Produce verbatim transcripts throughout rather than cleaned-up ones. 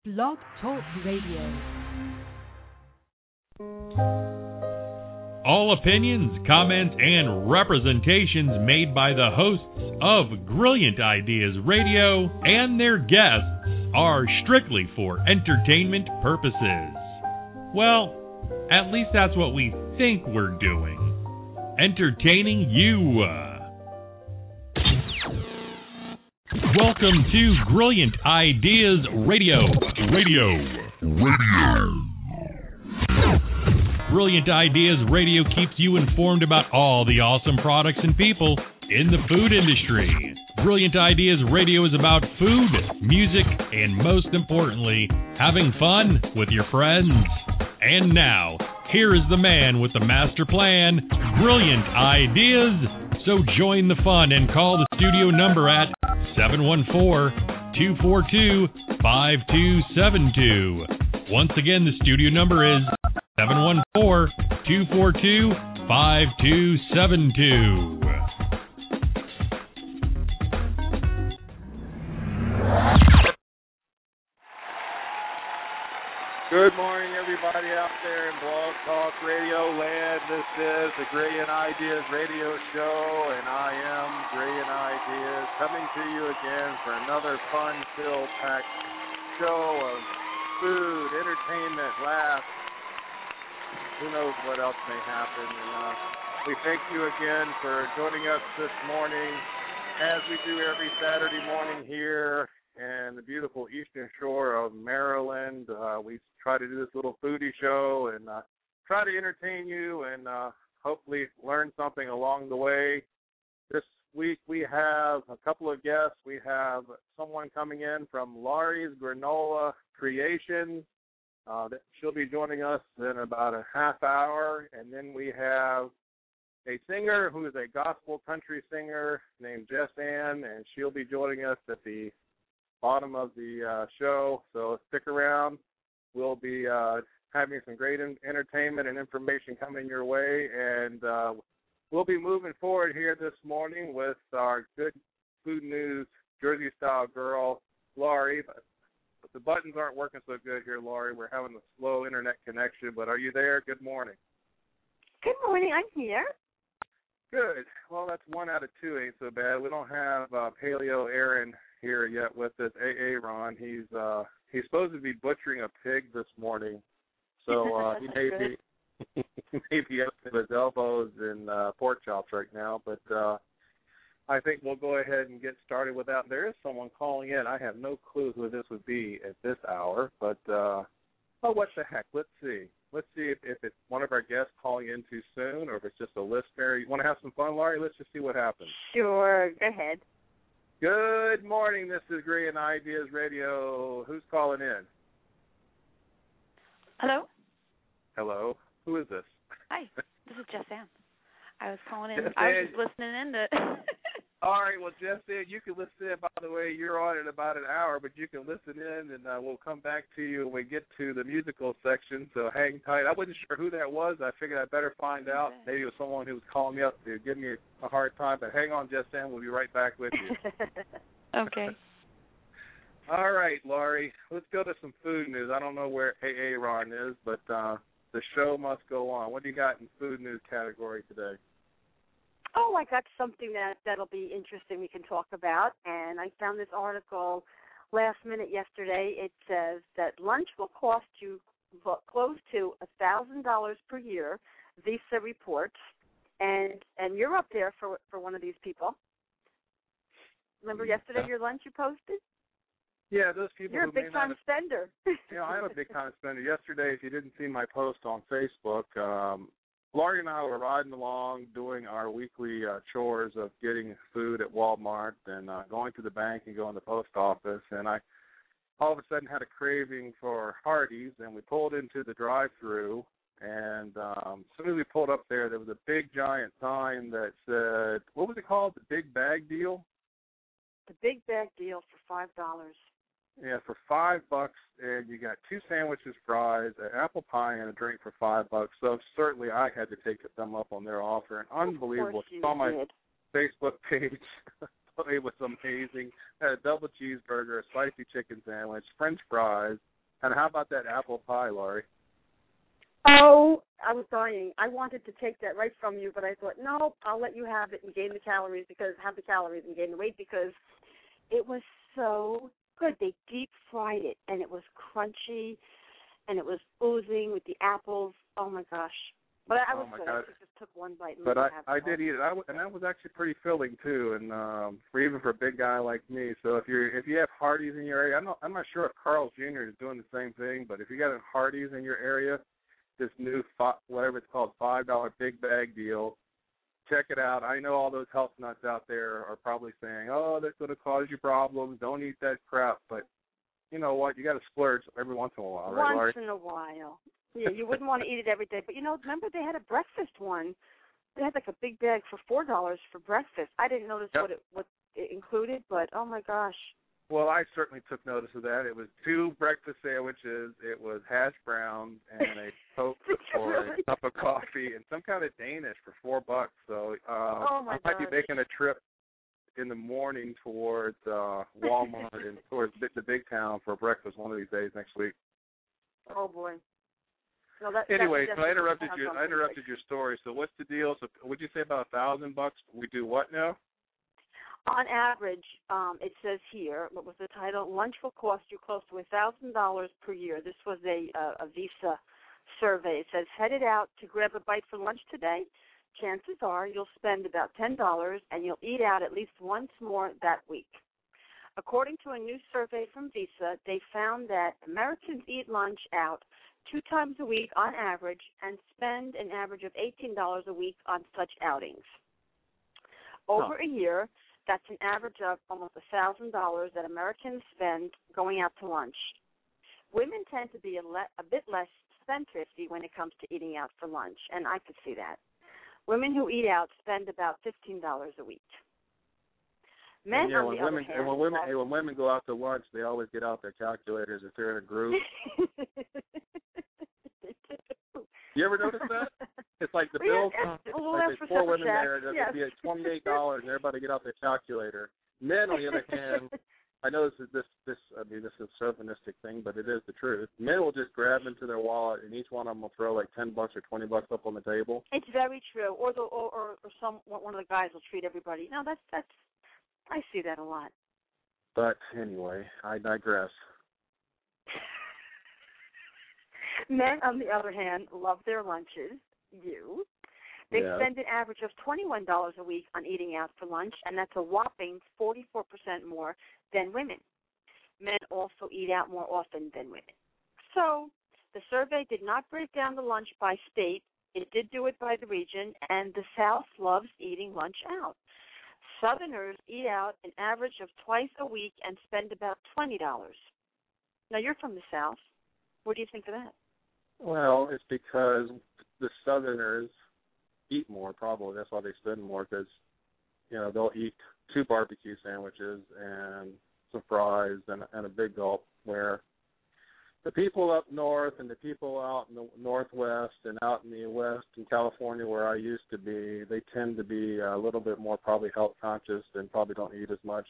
Blog Talk Radio. All opinions, comments, and representations made by the hosts of Brilliant Ideas Radio and their guests are strictly for entertainment purposes. Well, at least that's what we think we're doing. Entertaining you. Welcome to Brilliant Ideas Radio. Radio. Radio. Brilliant Ideas Radio keeps you informed about all the awesome products and people in the food industry. Brilliant Ideas Radio is about food, music, and most importantly, having fun with your friends. And now, here is the man with the master plan, Brilliant Ideas. So join the fun and call the studio number at seven one four, two four two, five two seven two. Once again, the studio number is seven one four, two four two, five two seven two. Good morning, everybody out there in Blog Talk Radio land. This is the Brilliant Ideas Radio Show, and I am Brilliant Ideas, coming to you again for another fun-filled packed show of food, entertainment, laughs. Who knows what else may happen. And uh, we thank you again for joining us this morning, as we do every Saturday morning here in the beautiful eastern shore of Maryland. Uh, we try to do this little foodie show and uh, try to entertain you and uh, hopefully learn something along the way. This week we have a couple of guests. We have someone coming in from Laurie's Granola Creations. Uh, she'll be joining us in about a half hour. And then we have a singer who is a gospel country singer named Jess Ann, and she'll be joining us at the bottom of the uh, show. So stick around. We'll be uh, having some great in- entertainment and information coming your way. And uh, we'll be moving forward here this morning with our good food news Jersey-style girl, Laurie. But the buttons aren't working so good here, Laurie. We're having a slow internet connection, but are you there? Good morning. Good morning. I'm here. Good. Well, that's one out of two. Ain't so bad. We don't have uh, Paleo Aaron here yet with us. Aaron, he's uh, he's supposed to be butchering a pig this morning, so uh, he may be he may be up to his elbows in uh, pork chops right now, but uh, I think we'll go ahead and get started with that. There is someone calling in. I have no clue who this would be at this hour, but uh, oh, what the heck? Let's see. Let's see if, if it's one of our guests calling in too soon or if it's just a listener. You want to have some fun, Laurie? Let's just see what happens. Sure. Go ahead. Good morning. This is Brilliant Ideas Radio. Who's calling in? Hello? Hello. Who is this? Hi. This is Jess Ann. I was calling in. Jess I was Ann. just listening in to... All right. Well, Jess Ann, you can listen in. By the way, you're on in about an hour, but you can listen in, and uh, we'll come back to you when we get to the musical section, so hang tight. I wasn't sure who that was. I figured I'd better find out. Maybe it was someone who was calling me up to give me a hard time, but hang on, Jess Ann. We'll be right back with you. Okay. All right, Laurie. Let's go to some food news. I don't know where Aaron is, but uh, the show must go on. What do you got in food news category today? Oh, I got something that, that'll be interesting we can talk about, and I found this article last minute yesterday. It says that lunch will cost you close to one thousand dollars per year, Visa reports, and and you're up there for for one of these people. Remember yesterday your lunch you posted? Yeah, those people You're who a big-time spender. You know, I am a big-time spender. Yesterday, if you didn't see my post on Facebook, um, Laurie and I were riding along doing our weekly uh, chores of getting food at Walmart and uh, going to the bank and going to the post office. And I all of a sudden had a craving for Hardee's, and we pulled into the drive-thru. And um, as soon as we pulled up there, there was a big, giant sign that said, what was it called, the Big Bag Deal? The Big Bag Deal for five dollars. Yeah, for five bucks, and you got two sandwiches, fries, an apple pie, and a drink for five bucks. So certainly, I had to take them up on their offer. And unbelievable! It's on my did. Facebook page. It was amazing. Had a double cheeseburger, a spicy chicken sandwich, French fries, And how about that apple pie, Laurie? Oh, I was dying. I wanted to take that right from you, but I thought, no, I'll let you have it and gain the calories because have the calories and gain the weight because it was so good. They deep fried it and it was crunchy and it was oozing with the apples. Oh my gosh! But I, I was oh my good. God. I just took one bite. And But I, have I it did eat it, I, and that was actually pretty filling too, and um, for even for a big guy like me. So if you if you have Hardee's in your area, I'm not I'm not sure if Carl's Junior is doing the same thing, but if you got a Hardee's in your area, this new fi- whatever it's called five dollar big bag deal, check it out. I know all those health nuts out there are probably saying, oh, that's going to cause you problems. Don't eat that crap. But you know what? You got to splurge every once in a while, right, Laurie? Once in a while. Yeah, you wouldn't want to eat it every day. But, you know, remember they had a breakfast one. They had like a big bag for four dollars for breakfast. I didn't notice Yep. what it what it included, but, oh, my gosh. Well, I certainly took notice of that. It was two breakfast sandwiches. It was hash browns and a Coke or really? a cup of coffee and some kind of Danish for four bucks. So uh, Oh, my I might gosh. be making a trip in the morning towards uh, Walmart and towards the, the big town for breakfast one of these days next week. Oh, boy. No, that, Anyway, that so I interrupted sounds you. I something interrupted like- your story. So what's the deal? So would you say about a thousand bucks? We do what now? On average, um, it says here, what was the title? Lunch will cost you close to one thousand dollars per year. This was a, a, a Visa survey. It says, headed out to grab a bite for lunch today, chances are you'll spend about ten dollars and you'll eat out at least once more that week. According to a new survey from Visa, they found that Americans eat lunch out two times a week on average and spend an average of eighteen dollars a week on such outings. Over Huh. a year, that's an average of almost one thousand dollars that Americans spend going out to lunch. Women tend to be a, le- a bit less spendthrifty when it comes to eating out for lunch, and I could see that. Women who eat out spend about fifteen dollars a week. Men, And, yeah, on when the other women hand, and when women hey, when women go out to lunch, they always get out their calculators if they're in a group. You ever notice that? It's like the Well, bills, yes, yes. We'll like ask there's for four separate women there, checks, there'll yes. be like twenty-eight dollars, and everybody get out their calculator. Men, on the other hand, I know this is this this I mean this is a chauvinistic thing, but it is the truth. Men will just grab into their wallet, and each one of them will throw like ten bucks or twenty bucks up on the table. It's very true. Or the or, or, or some one of the guys will treat everybody. No, that's that's I see that a lot. But anyway, I digress. Men, on the other hand, love their lunches. You. They Yeah. spend an average of twenty-one dollars a week on eating out for lunch, and that's a whopping forty-four percent more than women. Men also eat out more often than women. So the survey did not break down the lunch by state. It did do it by the region, and the South loves eating lunch out. Southerners eat out an average of twice a week and spend about twenty dollars. Now, you're from the South. What do you think of that? Well, it's because the Southerners eat more, probably. That's why they spend more, because, you know, they'll eat two barbecue sandwiches and some fries and, and a big gulp, where the people up north and the people out in the northwest and out in the west in California where I used to be, they tend to be a little bit more probably health conscious and probably don't eat as much.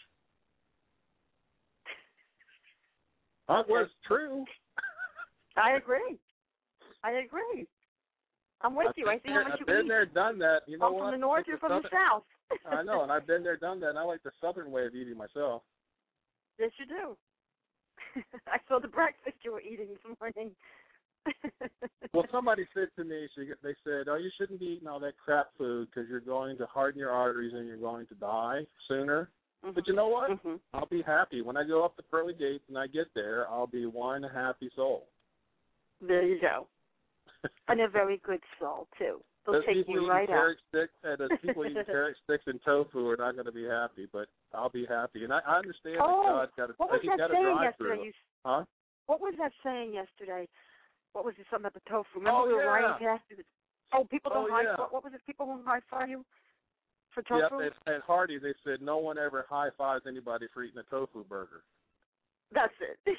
That was true. I agree. I agree. I'm with I've you. I see how been, much I've you been eat. there, done that. You know I'm what? from the north, Like you're the from the southern- south. I know, and I've been there, done that, and I like the southern way of eating myself. Yes, you do. I saw the breakfast you were eating this morning. Well, somebody said to me, she, they said, oh, you shouldn't be eating all that crap food because you're going to harden your arteries and you're going to die sooner. Mm-hmm. But you know what? Mm-hmm. I'll be happy. When I go up the pearly gates and I get there, I'll be one happy soul. There you go. And a very good soul, too. They'll Those take people you eating right out. carrot sticks, and those people eating carrot sticks and tofu are not going to be happy, but I'll be happy. And I, I understand Oh, that God's got to, what was he's that got to saying drive yesterday? through. You, Huh? what was that saying yesterday? What was it, something about the tofu? Remember Oh, we were yeah. riding past it? Oh, people don't Oh, high yeah. what, what was it? People won't high five you for Yep, tofu? at, at Hardee's, they said no one ever high-fives anybody for eating a tofu burger. That's it.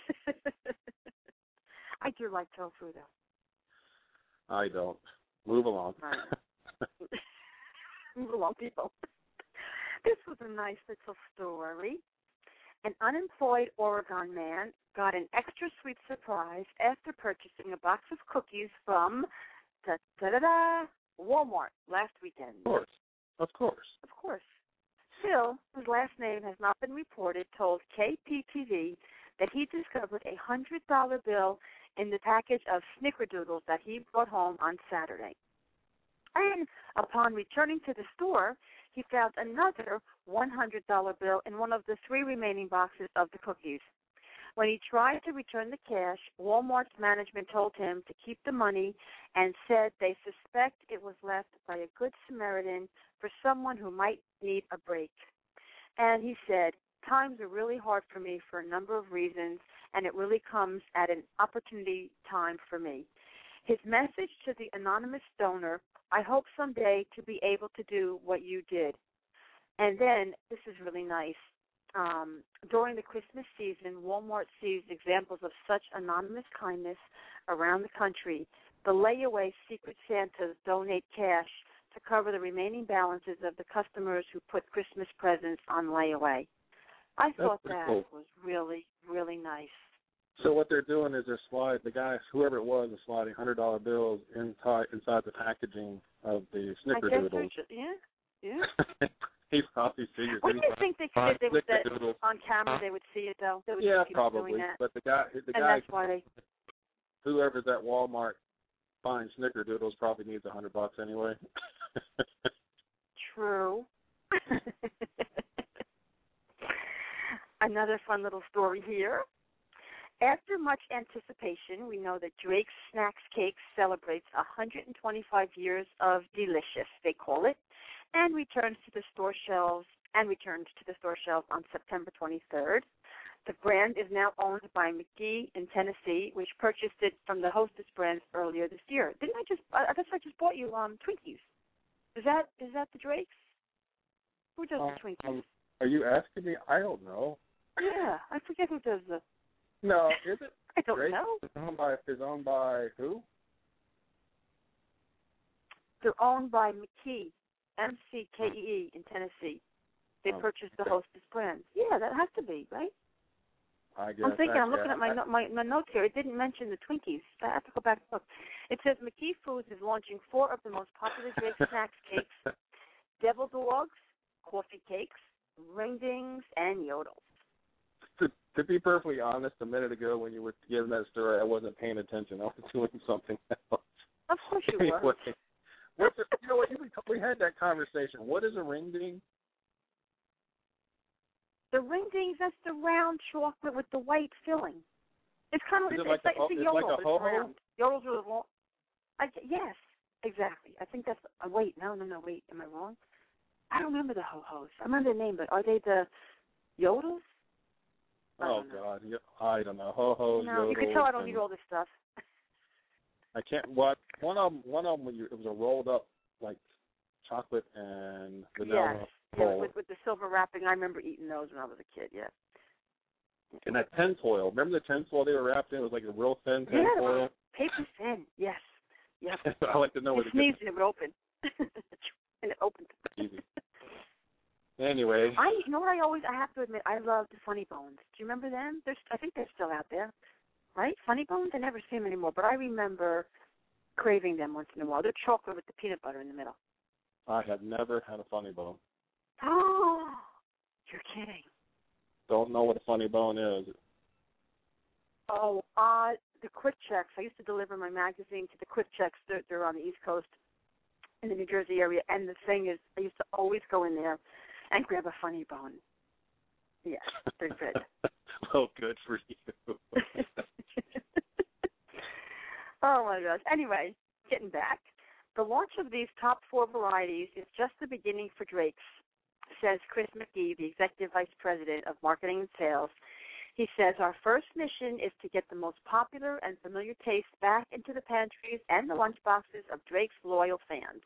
I do like tofu, though. I don't. Move along. Right. Move along, people. This was a nice little story. An unemployed Oregon man got an extra sweet surprise after purchasing a box of cookies from da da da da Walmart last weekend. Of course. Of course. Of course. Phil, whose last name has not been reported, told K P T V that he discovered a one hundred dollar bill in the package of snickerdoodles that he brought home on Saturday. And upon returning to the store, he found another one hundred dollar bill in one of the three remaining boxes of the cookies. When he tried to return the cash, Walmart's management told him to keep the money and said they suspect it was left by a good Samaritan for someone who might need a break. And he said, times are really hard for me for a number of reasons, and it really comes at an opportunity time for me. His message to the anonymous donor, I hope someday to be able to do what you did. And then, this is really nice, um, during the Christmas season, Walmart sees examples of such anonymous kindness around the country. The layaway Secret Santas donate cash to cover the remaining balances of the customers who put Christmas presents on layaway. I That's thought pretty that cool. was really, really nice. So what they're doing is they're sliding, the guy, whoever it was, is sliding one hundred dollar bills inside, inside the packaging of the I guess they're snickerdoodles. ju- yeah, yeah. He probably figures. Wouldn't you think they could, they would, that Snickerdoodles. on camera they would see it, though? They would Yeah, see people probably. doing that. But the guy, the And guy, that's why they... whoever's at Walmart buying snickerdoodles probably needs a hundred bucks anyway. True. Another fun little story here. After much anticipation, we know that Drake's Snacks Cakes celebrates one hundred twenty-five years of delicious, they call it, and returns to the store shelves and returns to the store shelves on September twenty-third. The brand is now owned by McGee in Tennessee, which purchased it from the Hostess brands earlier this year. Didn't I just? I guess I just bought you um Twinkies. Is that is that the Drakes? Who does Um, the Twinkies? um, are you asking me? I don't know. Yeah, I forget who does the. No, is it? I don't Drake know. Is owned by is owned by who? They're owned by McKee, M C K E E in Tennessee. They Oh, purchased the okay. Hostess brands. Yeah, that has to be right. I guess. I'm thinking. I'm actually, looking I, at my, I, no, my my notes here. It didn't mention the Twinkies. I have to go back and look. It says McKee Foods is launching four of the most popular Drake Snacks cakes: Devil Dogs, coffee cakes, ringdings, and yodels. To, to be perfectly honest, a minute ago when you were giving that story, I wasn't paying attention. I was doing something else. Of course you anyway, were. what's a, you know what? You, we had that conversation. What is a ring ding? The ringdings, that's the round chocolate with the white filling. It's kind of Is it's, it like it's like a ho- it's a it's yodel, like a but it's ho-ho? round. Yodels are long. I, yes, exactly. I think that's. Uh, wait, no, no, no. Wait, am I wrong? I don't remember the ho hos. I remember the name, but are they the yodels? I Oh don't know. God, yeah, I don't know. Ho ho. No, you can tell I don't need all this stuff. I can't. What one of them? One of them. When you, it was a rolled up like chocolate and vanilla Yes, yeah, bowl. with, with the silver wrapping. I remember eating those when I was a kid. Yeah. And that tinfoil. Remember the tinfoil they were wrapped in? It was like a real thin Yeah, tinfoil. paper thin. Yes. Yep. I like to know You what it sneezed and it would open. And it opened. Easy. Anyway, I, you know what I always, I have to admit, I love the Funny Bones. Do you remember them? There's, I think they're still out there, right? Funny Bones? I never see them anymore, but I remember craving them once in a while. They're chocolate with the peanut butter in the middle. I have never had a funny bone. Oh, you're kidding. Don't know what a funny bone is. Oh, uh, the Quick Checks. I used to deliver my magazine to the Quick Checks. They're, they're on the East Coast in the New Jersey area. And the thing is, I used to always go in there and grab a Funny Bone. Yes, they're good. Oh, good for you. Oh, my gosh. Anyway, getting back. The launch of these top four varieties is just the beginning for Drake's, says Chris McGee, the Executive Vice President of Marketing and Sales. He says, our first mission is to get the most popular and familiar tastes back into the pantries and the lunchboxes of Drake's loyal fans.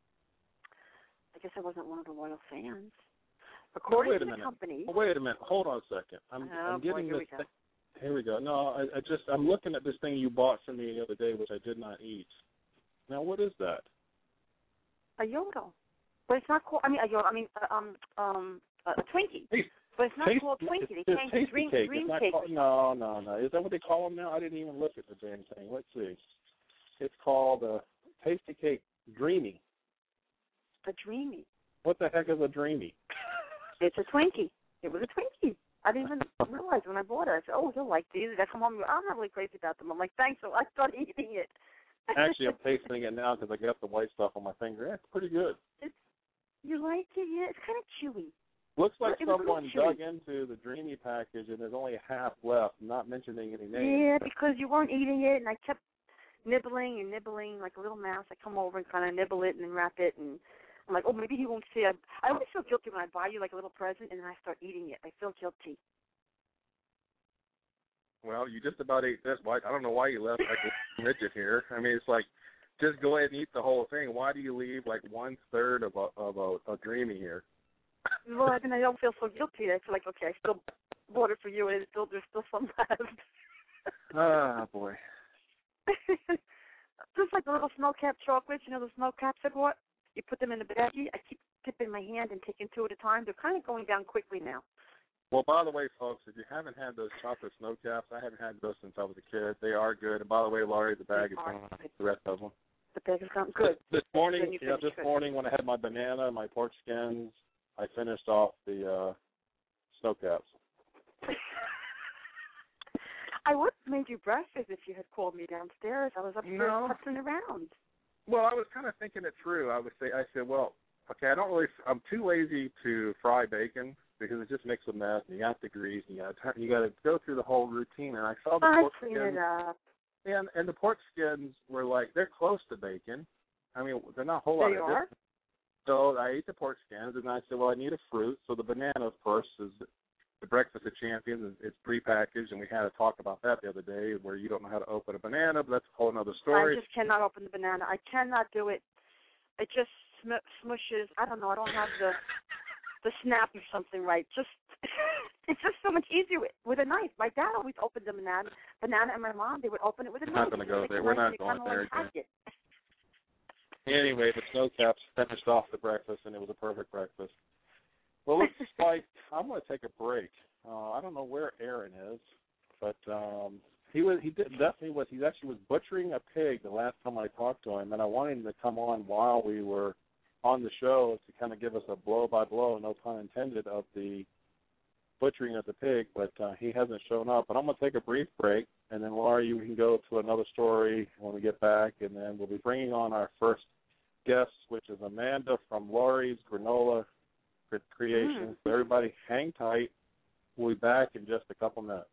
I guess I wasn't one of the loyal fans. According oh, wait to a the minute. company. Oh, wait a minute. Hold on a second. I'm, Oh, I'm boy, getting here this we go. thing. Here we go. No, I, I just I'm looking at this thing you bought for me the other day, which I did not eat. Now, what is that? A yodel. But it's not called, I mean, a yodel, I mean, uh, um, um, a, a Twinkie. Hey, But it's not Taste- called Twinkie. They it's, it's changed tasty to Dream, cake. dream It's not Cake. called, no, no, no. Is that what they call them now? I didn't even look at the damn thing. Let's see. It's called uh, Tasty Cake Dreamy. A Dreamy. What the heck is a Dreamy? It's a Twinkie. It was a Twinkie. I didn't even realize when I bought it. I said, oh, he'll like these. I come home and go, I'm not really crazy about them. I'm like, thanks. So I started eating it. Actually, I'm tasting it now because I got the white stuff on my finger. Yeah, it's pretty good. It's, you like it? Yeah, it's kind of chewy. Looks like It was someone really chewy. dug into the Dreamy package and there's only half left, not mentioning any names. Yeah, because you weren't eating it, and I kept nibbling and nibbling like a little mouse. I come over and kind of nibble it and then wrap it, and I'm like, oh, maybe he won't see it. I always feel guilty when I buy you like a little present and then I start eating it. I feel guilty. Well, you just about ate this. Why? I don't know why you left like a midget here. I mean, it's like, just go ahead and eat the whole thing. Why do you leave like one third of a of a, a Dreamy here? Well, then I don't feel so guilty. I feel like, okay, I still bought it for you, and it's still there's still some left. Ah, boy. Just like the little snow cap chocolates, you know, the snow caps I bought. You put them in a baggie. I keep dipping my hand and taking two at a time. They're kind of going down quickly now. Well, by the way, folks, if you haven't had those chocolate snow caps, I haven't had those since I was a kid. They are good. And by the way, Laurie, the bag is gone. The rest of them. The bag is gone. Good. This morning, Then you yeah, finish this good. morning when I had my banana and my pork skins, I finished off the uh, snow caps. I would have made you breakfast if you had called me downstairs. I was upstairs No. putzing around. Well, I was kind of thinking it through. I would say, I said, well, okay, I don't really, I'm too lazy to fry bacon because it just makes a mess. And you got the grease, and you got to, you got to go through the whole routine. And I saw the I pork clean skins, it up. and and the pork skins were like they're close to bacon. I mean, they're not a whole lot They of are? difference. So I ate the pork skins, and I said, well, I need a fruit. So the banana, of course, is the Breakfast of Champions. It's prepackaged, and we had a talk about that the other day where you don't know how to open a banana, but that's a whole other story. I just cannot open the banana. I cannot do it. It just sm- smushes. I don't know. I don't have the the snap or something right. Just it's just so much easier with, with a knife. My dad always opened the banana, banana, and my mom they would open it with a We're knife. not going to go Like a there. We're knife, not you going kinda there like again. hack it. Anyway, the snow caps finished off the breakfast, and it was a perfect breakfast. Well, looks like I'm going to take a break. Uh, I don't know where Aaron is, but um, he was he did definitely was he actually was butchering a pig the last time I talked to him, and I wanted him to come on while we were on the show to kind of give us a blow by blow, no pun intended, of the butchering of the pig, but uh, he hasn't shown up. But I'm going to take a brief break, and then Laurie, you can go to another story when we get back, and then we'll be bringing on our first guest, which is Amanda from Laurie's Granola Creations. So everybody hang tight. We'll be back in just a couple minutes.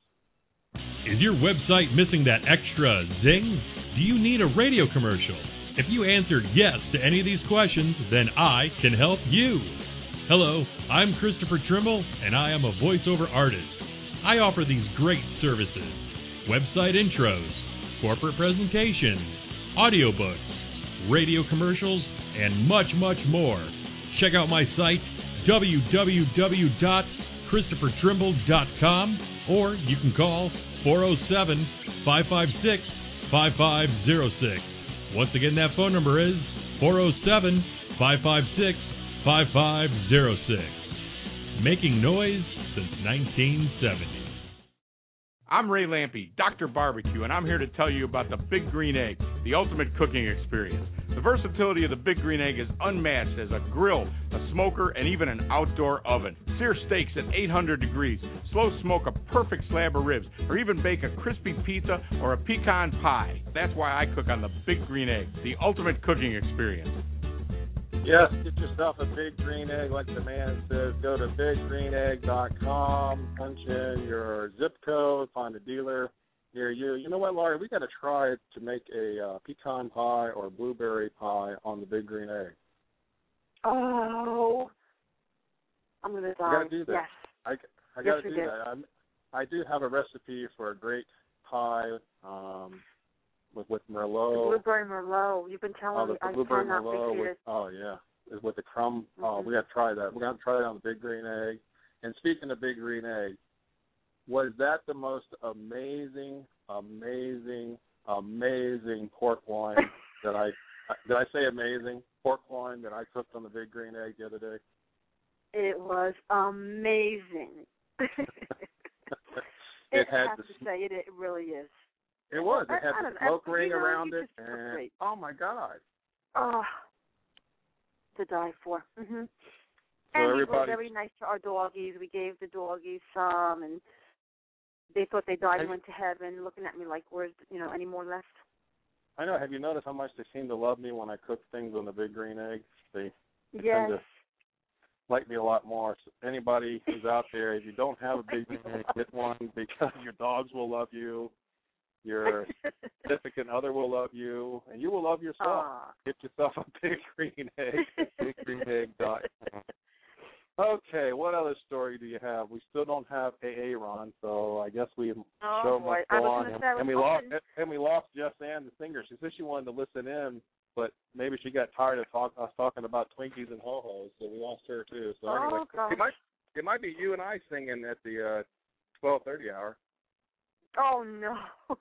Is your website missing that extra zing? Do you need a radio commercial? If you answered yes to any of these questions, then I can help you. Hello, I'm Christopher Trimble, and I am a voiceover artist. I offer these great services: website intros, corporate presentations, audiobooks, radio commercials, and much, much more. Check out my site, w w w dot christopher trimble dot com, or you can call four oh seven, five five six, five five oh six. Once again, that phone number is four oh seven, five five six, five five oh six. Making noise since nineteen seventy. I'm Ray Lampe, Doctor Barbecue, and I'm here to tell you about the Big Green Egg, the ultimate cooking experience. The versatility of the Big Green Egg is unmatched as a grill, a smoker, and even an outdoor oven. Sear steaks at eight hundred degrees, slow smoke a perfect slab of ribs, or even bake a crispy pizza or a pecan pie. That's why I cook on the Big Green Egg, the ultimate cooking experience. Yes, get yourself a Big Green Egg, like the man says. Go to big green egg dot com, punch in your zip code, find a dealer near you. You know what, Laurie? We got to try to make a uh, pecan pie or blueberry pie on the Big Green Egg. Oh, I'm gonna die. You got to do that. Yes. I, I got Yes, to we do do. that. I'm, I do have a recipe for a great pie um, with with Merlot. Blueberry Merlot. You've been telling Oh, the me. I blueberry cannot Merlot repeat with, it. oh yeah, is with the crumb. Oh, Mhm. we got to try that. We're going to try that on the Big Green Egg. And speaking of Big Green Egg, was that the most amazing, amazing, amazing pork loin that I did I say amazing pork loin that I cooked on the Big Green Egg the other day? It was amazing. it had I have the to say, it, it really is. It was. It I, had I the don't know. smoke You ring know, around you it, just look and great. oh my God! Oh, to die for. Mm-hmm. So and we were everybody, very nice to our doggies. We gave the doggies some, and they thought they died and went to heaven, looking at me like, "Where's you know any more left?" I know. Have you noticed how much they seem to love me when I cook things on the Big Green Egg? They, they yes. tend to like me a lot more. So anybody who's out there, if you don't have a Big Green Egg, get one because your dogs will love you. Your significant other will love you, and you will love yourself. Aww. Get yourself a Big Green Egg, big green egg dot com. Okay, what other story do you have? We still don't have A A Ron, so I guess we oh, show boy. must I go was on. gonna And, say, I was and we lost, hoping. and we lost Jess Ann, the singer. She said she wanted to listen in, but maybe she got tired of talk, us talking about Twinkies and Ho Hos, so we lost her too. So Oh, anyway, gosh. it might it might be you and I singing at the uh, twelve thirty hour. Oh no.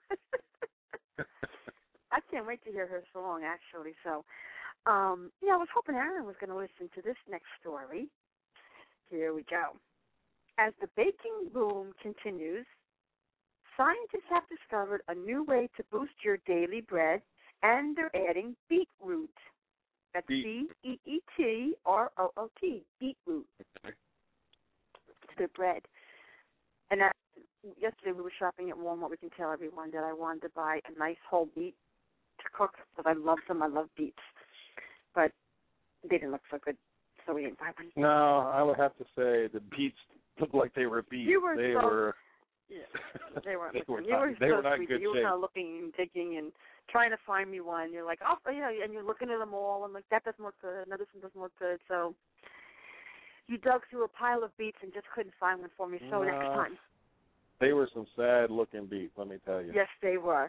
I can't wait to hear her song, actually. So, um, yeah, I was hoping Aaron was going to listen to this next story. Here we go. As the baking boom continues, scientists have discovered a new way to boost your daily bread, and they're adding beetroot. That's B E E T R O O T, beetroot, to their bread. And that, yesterday we were shopping at Walmart. We can tell everyone that I wanted to buy a nice whole beet to cook because I love them. I love beets. But they didn't look so good, so we didn't buy one. No, I would have to say the beets looked like they were beets. You were they so, were. Yeah, they weren't. they were you not, were they so were not sweet. in good You were shape. kind of looking and digging and trying to find me one. You're like, oh, you know, and you're looking at them all and like that doesn't look good. No, this one doesn't look good. So you dug through a pile of beets and just couldn't find one for me. So No. next time. They were some sad-looking beets, let me tell you. Yes, they were.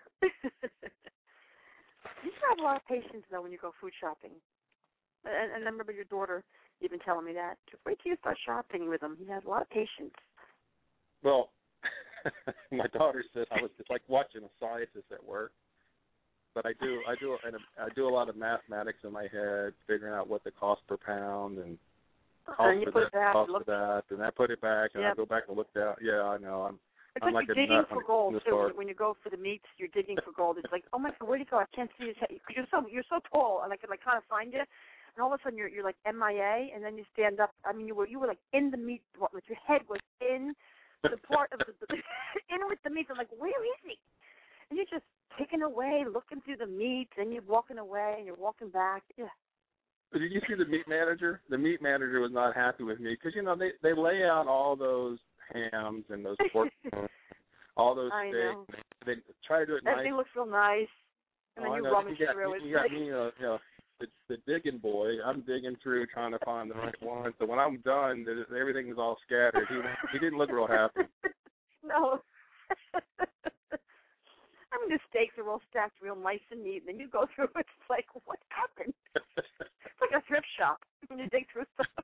You have a lot of patience, though, when you go food shopping. And, and I remember your daughter even telling me that. Just wait till you start shopping with him. He has a lot of patience. Well, my daughter said I was it's like watching a scientist at work. But I do, I do, and I do a lot of mathematics in my head, figuring out what the cost per pound and cost and you for put this, that, cost look, for that, and I put it back, and yep. I go back and look down. Yeah, I know. I'm. It's I'm like, like you're a digging nut for on gold the too. store. When, when you go for the meats, you're digging for gold. It's like, oh my God, where'd he go? I can't see his head. You're so you're so tall, and I could like kind of find you. And all of a sudden, you're you're like M I A, and then you stand up. I mean, you were you were like in the meat, like your head was in the part of the, the in with the meat. I'm like, where is he? And you're just picking away, looking through the meat, and you're walking away, and you're walking back. Yeah. Did you see the meat manager? The meat manager was not happy with me because you know they they lay out all those hams and those pork, all those I steaks. know. They, they try to do it Everything nice. looks real nice, and Oh, then I you know. rummage you got, through it. You got me, you know, you know the, the digging boy. I'm digging through trying to find the right one. So when I'm done, there's- everything is all scattered. He he didn't look real happy. No. I mean, the steaks are all stacked real nice and neat, and then you go through it, it's like, what happened? It's like a thrift shop when you dig through stuff.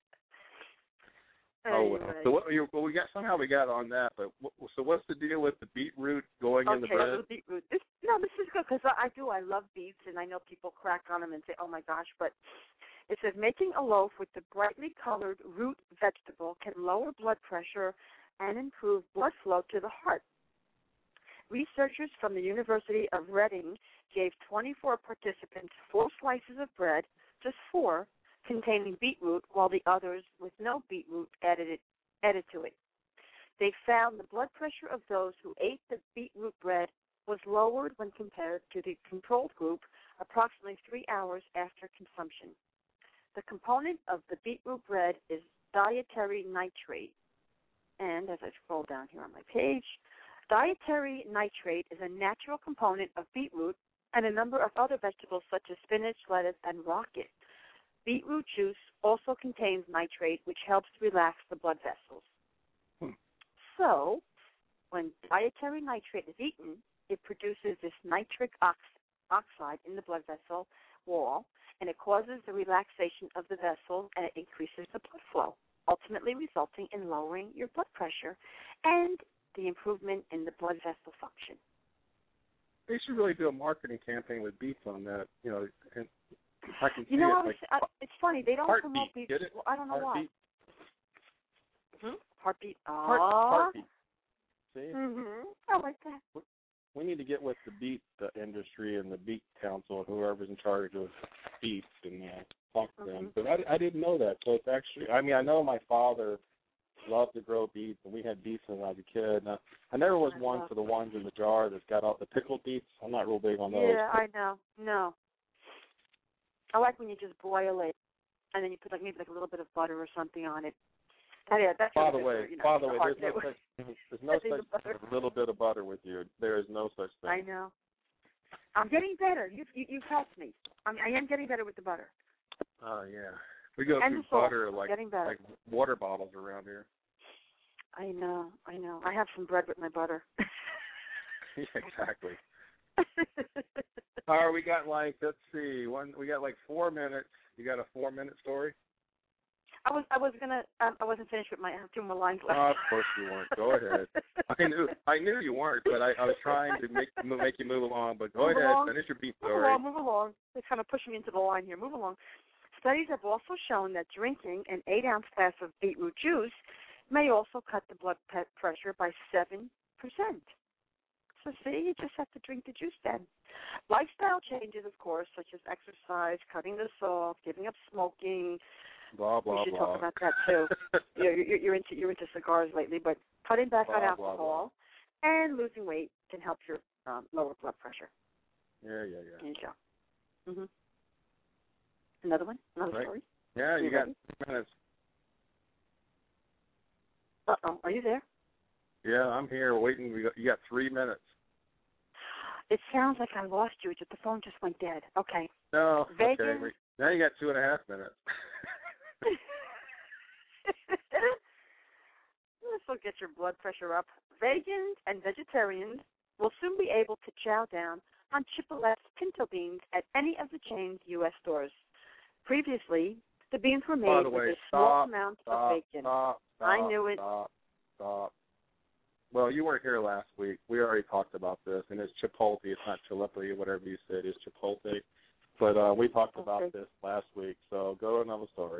Oh, well. Anyway. So what, you, well, we got somehow we got on that, but what, so what's the deal with the beetroot going in the Okay, bread? the beetroot. This, no, this is good because I, I do. I love beets, and I know people crack on them and say, "Oh my gosh!" But it says making a loaf with the brightly colored root vegetable can lower blood pressure and improve blood flow to the heart. Researchers from the University of Reading gave twenty-four participants four slices of bread, just four, containing beetroot, while the others with no beetroot added it, added to it. They found the blood pressure of those who ate the beetroot bread was lowered when compared to the controlled group approximately three hours after consumption. The component of the beetroot bread is dietary nitrate. And as I scroll down here on my page, dietary nitrate is a natural component of beetroot and a number of other vegetables such as spinach, lettuce, and rocket. Beetroot juice also contains nitrate, which helps relax the blood vessels. Hmm. So, when dietary nitrate is eaten, it produces this nitric ox- oxide in the blood vessel wall, and it causes the relaxation of the vessel, and it increases the blood flow, ultimately resulting in lowering your blood pressure and the improvement in the blood vessel function. They should really do a marketing campaign with beets on that. You know, and I can see You know, it. I was, Like, I, it's funny. They don't heart promote beet, beets. get it? Well, I don't know Heart why. beet. Hmm? Heartbeat. Heart, Aw. heartbeat. See? Mhm. I like that. We need to get with the beet uh, industry and the beet council and whoever's in charge of beets and uh, talk to them. Mm-hmm. But I, I didn't know that. So it's actually, I mean, I know my father loved to grow beets, and we had beets when I was a kid. And I, I never was I one love for the ones in the jar that's got all the pickled beets. I'm not real big on those. Yeah, I know. No. I like when you just boil it, and then you put like maybe like a little bit of butter or something on it. And yeah, that's By really the good way, for, you know, by the the way, heart. there's no such there's no Nothing such but thing butter. as a little bit of butter with you. There is no such thing. I know. I'm getting better. You've you, you've helped me. I'm, I am getting better with the butter. Oh yeah, we go And through the salt. butter like Getting better. like water bottles around here. I know. I know. I have some bread with my butter. Yeah, exactly. All right, we got like let's see, one. We got like four minutes. You got a four-minute story? I was I was gonna um, I wasn't finished with my I have two more lines left. Oh, of course you weren't. Go ahead. I knew I knew you weren't, but I, I was trying to make make you move along. But go move ahead, along. finish your beat Move story. along, move along. They're kind of pushing me into the line here. Move along. Studies have also shown that drinking an eight-ounce glass of beetroot juice may also cut the blood pe- pressure by seven percent. So see, you just have to drink the juice then. Lifestyle changes, of course, such as exercise, cutting the salt, giving up smoking. Blah blah we should blah. talk about that too. you're, you're, you're into you're into cigars lately, but cutting back Blah, on blah, alcohol blah. and losing weight can help your um, lower blood pressure. Yeah, yeah, yeah. There you go. Mhm. Another one? Another Right. story? Yeah, you, You got ready? two minutes. Uh oh, are you there? Yeah, I'm here waiting. We got, you got three minutes. It sounds like I lost you. The phone just went dead. Okay. No, Vegan. okay. Wait. Now you got two and a half minutes. This will get your blood pressure up. Vegans and vegetarians will soon be able to chow down on Chipotle's pinto beans at any of the chain's U S stores. Previously, the beans were By made the with way, a small stop, amount stop, of bacon. Stop, stop, I knew it. Stop, stop. Well, you weren't here last week. We already talked about this, and it's Chipotle. It's not Chilipoli, whatever you said. It's Chipotle. But uh, we talked about Okay. this last week, so go to another story.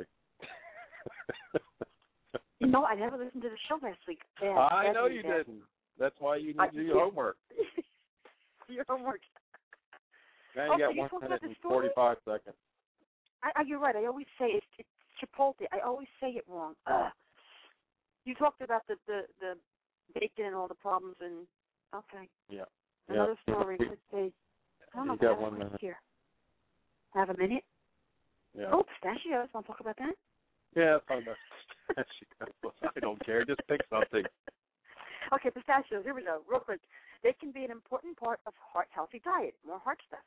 You know, I never listened to the show last week. Bad, I bad know news, you bad. didn't. That's why you need I- to do your homework. Your homework. Now you Oh, so got you one talked minute about the and story? forty-five seconds. I, I, you're right. I always say it's, it's Chipotle. I always say it wrong. Ugh. You talked about the, the, the bacon and all the problems, and okay. Yeah. Another yeah. story. Let's see. I don't know You if I got have one a minute. here. Have a minute? Yeah. Oh, pistachios. Want to talk about that? Yeah, fine. I don't care. Just pick something. Okay, pistachios. Here we go. Real quick. They can be an important part of heart healthy diet. More heart stuff.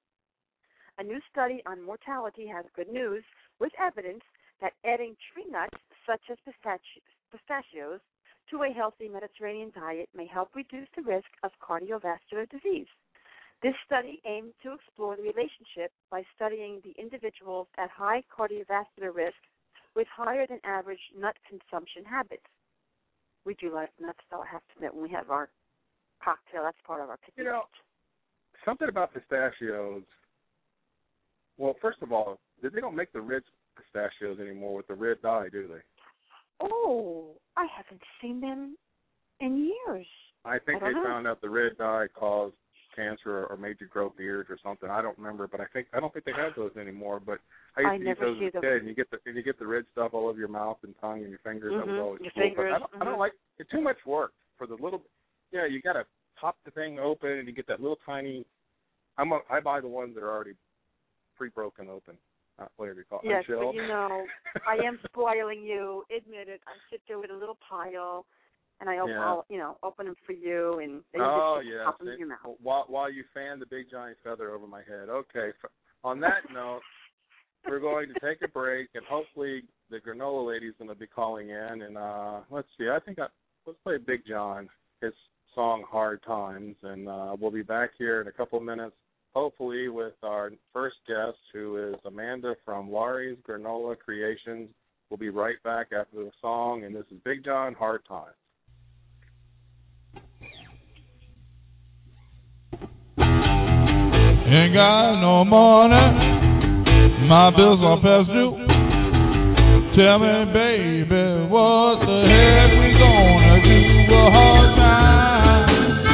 A new study on mortality has good news with evidence that adding tree nuts, such as pistachi- pistachios, to a healthy Mediterranean diet may help reduce the risk of cardiovascular disease. This study aims to explore the relationship by studying the individuals at high cardiovascular risk with higher than average nut consumption habits. We do like nuts, though, I have to admit, when we have our cocktail, that's part of our picnic. You know, something about pistachios. Well, first of all, they don't make the red pistachios anymore with the red dye, do they? Oh, I haven't seen them in years. I think I they don't know. found out the red dye caused cancer or, or made you grow beards or something. I don't remember, but I think I don't think they have those anymore. But I used I to eat never those see as a them. kid, and you get the and you get the red stuff all over your mouth and tongue and your fingers. That was Mhm, always your cool. fingers, But I don't, I don't mhm. like it's too much work for the little. Yeah, you got to pop the thing open and you get that little tiny. I'm a, I buy the ones that are already pre-broken open. Uh, whatever you call it. Yes, unshelled. but you know, I am spoiling you. Admit it. I sit there with a little pile, and I open, Yeah. I'll, you know, open them for you, and then you Oh just yeah. pop them See, in your mouth. while while you fan the big giant feather over my head. Okay. f- On that note, we're going to take a break, and hopefully the granola lady's going to be calling in. And uh, let's see. I think I, let's play Big John, his song "Hard Times," and uh, we'll be back here in a couple of minutes. Hopefully with our first guest, who is Amanda from Laurie's Granola Creations. We'll be right back after the song, and this is Big John, Hard Times. Ain't got no money, my bills are past due. Tell me, baby, what the heck we gonna do? A hard time,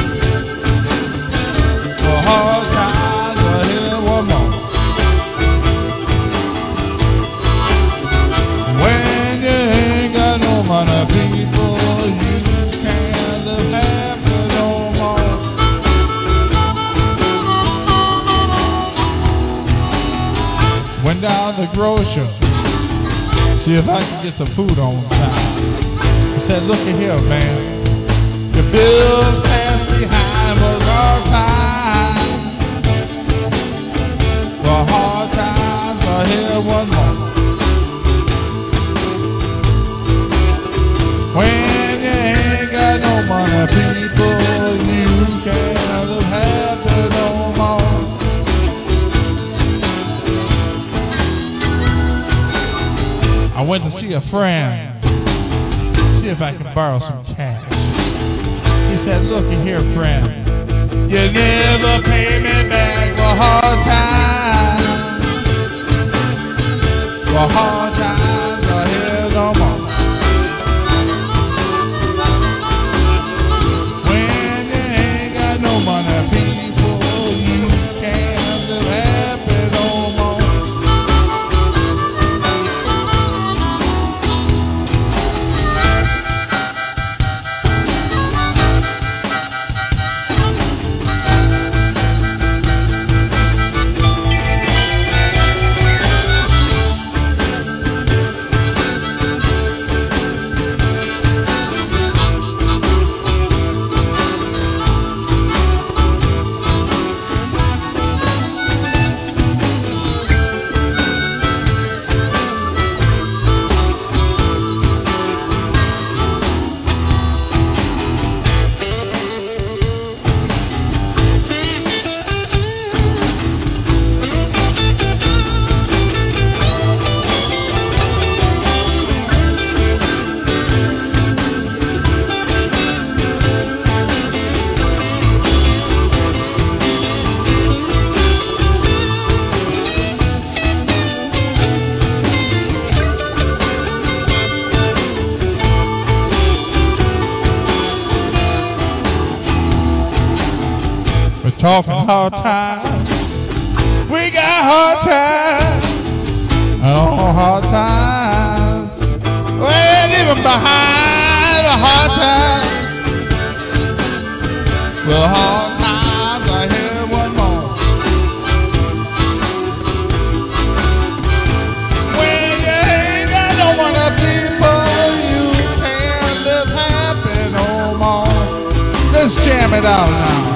a hard time to hear one more. When you ain't got no money, people, you can't live happy no more. Went down to the grocery, see if I can get some food on time. He said, look at here, man. Your bills passed behind was hard times. For hard times, I hear one more. When you ain't got no money, people, you can't live happy no more. I went to see a friend, see if I can borrow some cash. He said, looky here, friend, you never pay me back for hard times. For hard times, I hear no more. When you ain't got no money, people, you can't live happy no more. Talking hard times, we got hard times, oh hard times, well even behind the hard times, well hard times, I hear one more. When you ain't got no money, people, you can't live happy no more. Let's jam it out now.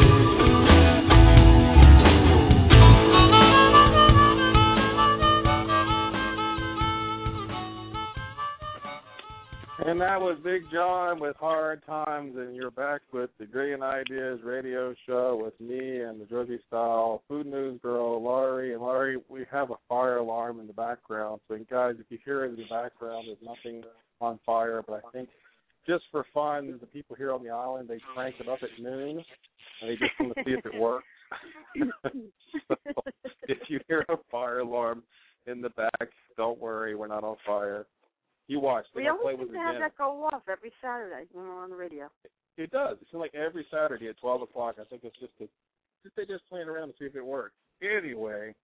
And that was Big John with Hard Times, and you're back with the Brilliant Ideas radio show with me and the Jersey Style Food News girl, Laurie. And Laurie, we have a fire alarm in the background. So, guys, if you hear it in the background, there's nothing on fire. But I think just for fun, the people here on the island, they crank it up at noon, and they just want to see if it works. So if you hear a fire alarm in the back, don't worry, we're not on fire. You watch. We always seem to have that go off every Saturday when we're on the radio. It does. It seems like every Saturday at twelve o'clock. I think it's just a, just they just playing around to see if it works. Anyway,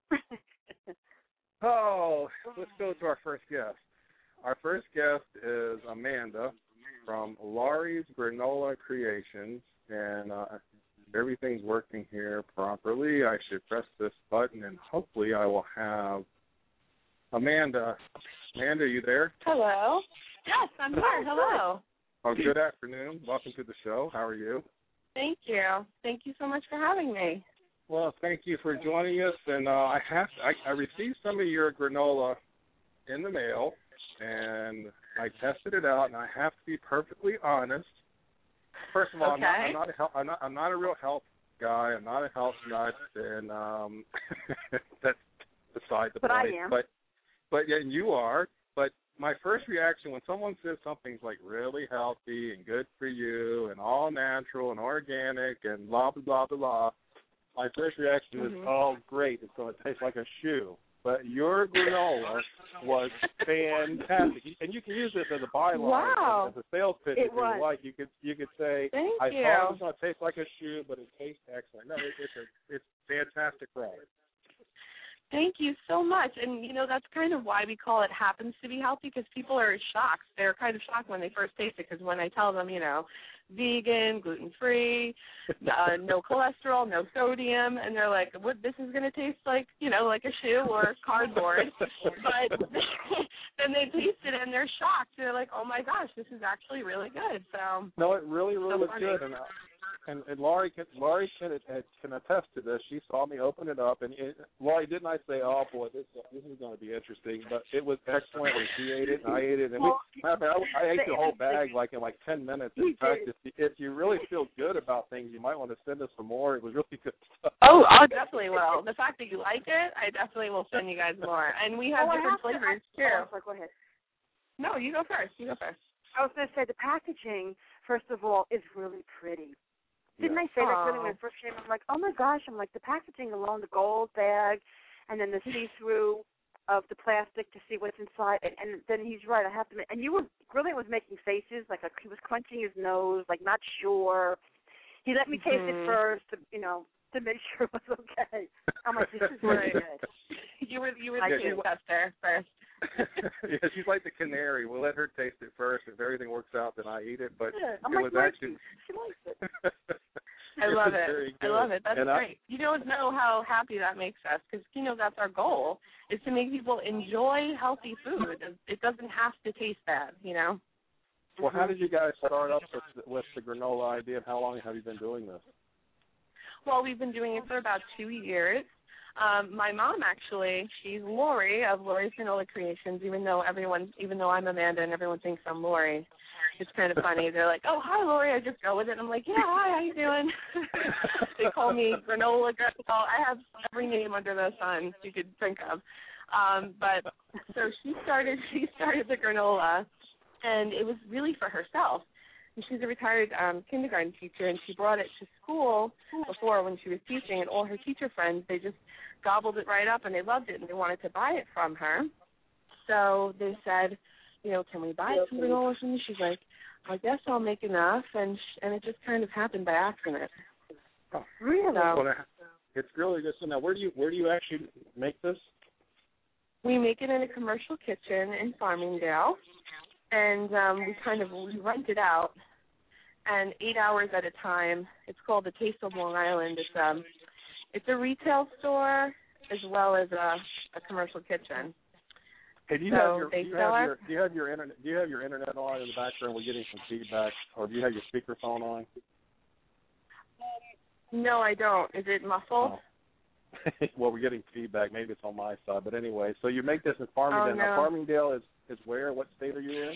oh, let's go to our first guest. Our first guest is Amanda from Laurie's Granola Creations, and uh, everything's working here properly. I should press this button, and hopefully I will have Amanda. Amanda, are you there? Hello. Yes, I'm here. Hello. Oh, good afternoon. Welcome to the show. How are you? Thank you. Thank you so much for having me. Well, thank you for joining us. And uh, I have I, I received some of your granola in the mail, and I tested it out. And I have to be perfectly honest. First of all, okay. I'm, not, I'm, not a, I'm not I'm not a real health guy. I'm not a health nut, and um, that's beside the but point. I am. But But yeah, you are. But my first reaction when someone says something's like really healthy and good for you and all natural and organic and blah, blah, blah, blah, blah, my first reaction mm-hmm. is, oh, great, it's going to taste like a shoe. but your granola was fantastic. And you can use this as a byline, Wow. as a sales pitch It if you was. like. You could you could say, Thank I you. thought it was going to taste like a shoe, but it tastes excellent. No, it, it's a it's fantastic product. Thank you so much. And, you know, that's kind of why we call it happens to be healthy, because people are shocked. They're kind of shocked when they first taste it, because when I tell them, you know, vegan, gluten-free, uh, no cholesterol, no sodium, and they're like, what, this is going to taste like, you know, like a shoe or cardboard. But then they taste it and they're shocked. They're like, oh, my gosh, this is actually really good. So No, it really, really so was funny. good. And, uh, and, and Laurie can, Laurie can, can attest to this. She saw me open it up. And it, Laurie, didn't I say, oh, boy, this, this is going to be interesting. But it was excellent. And she ate it, and I ate it. And we, matter of fact, I, I ate the whole bag like in like ten minutes. In fact, if, if you really feel good about things, you might want to send us some more. It was really good stuff. Oh, I definitely will. The fact that you like it, I definitely will send you guys more. And we have Oh, I different have to- flavors, oh, too. sorry, go ahead. No, you go first. You go first. I was going to say the packaging, first of all, is really pretty. Didn't I say that really when it first came? I'm like, oh my gosh! I'm like the packaging alone, the gold bag, and then the see-through of the plastic to see what's inside. And, and then he's right. I have to. Make, and you were Grillian was making faces like a, he was crunching his nose, like not sure. He let me taste Mm-hmm. it first, to, you know, to make sure it was okay. I'm like, this is really good. You were you were I the do. taste tester first. Yeah, she's like the canary. We'll let her taste it first. If everything works out, then I eat it. But Yeah, I'm it like, was Marcy, actually. she likes it. I love was it. very I good. love it. That's and great. You don't know how happy that makes us, because, you know, that's our goal, is to make people enjoy healthy food. It doesn't have to taste bad, you know? I, well, how did you guys start up with, with the granola idea, and how long have you been doing this? Well, we've been doing it for about two years. Um, my mom, actually, she's Lori of Lori's Granola Creations, even though everyone, even though I'm Amanda and everyone thinks I'm Lori. It's kind of funny. They're like, oh, hi, Lori. I just go with it. I'm like, yeah, hi, how you doing? They call me Granola Girl. I have every name under the sun you could think of. Um, but so she started, she started the granola, and it was really for herself. And she's a retired um, kindergarten teacher, and she brought it to school before when she was teaching, and all her teacher friends, they just gobbled it right up, and they loved it, and they wanted to buy it from her. So they said, you know, can we buy some granola from you? She's like, I guess I'll make enough, and sh- and it just kind of happened by accident. Oh, really? So, well, it's really good. So now, where do you where do you actually make this? We make it in a commercial kitchen in Farmingdale, and um, we kind of we rent it out, and eight hours at a time. It's called the Taste of Long Island. It's um, it's a retail store as well as a, a commercial kitchen. Hey, do you So have your they do you sell have our- your do you have your internet do you have your internet on in the background? We're getting some feedback, or do you have your speakerphone on? No, I don't. Is it muffled? Oh. Well, we're getting feedback. Maybe it's on my side, but anyway. So you make this in Farmingdale. Oh, Now, no. Farmingdale is is where? What state are you in?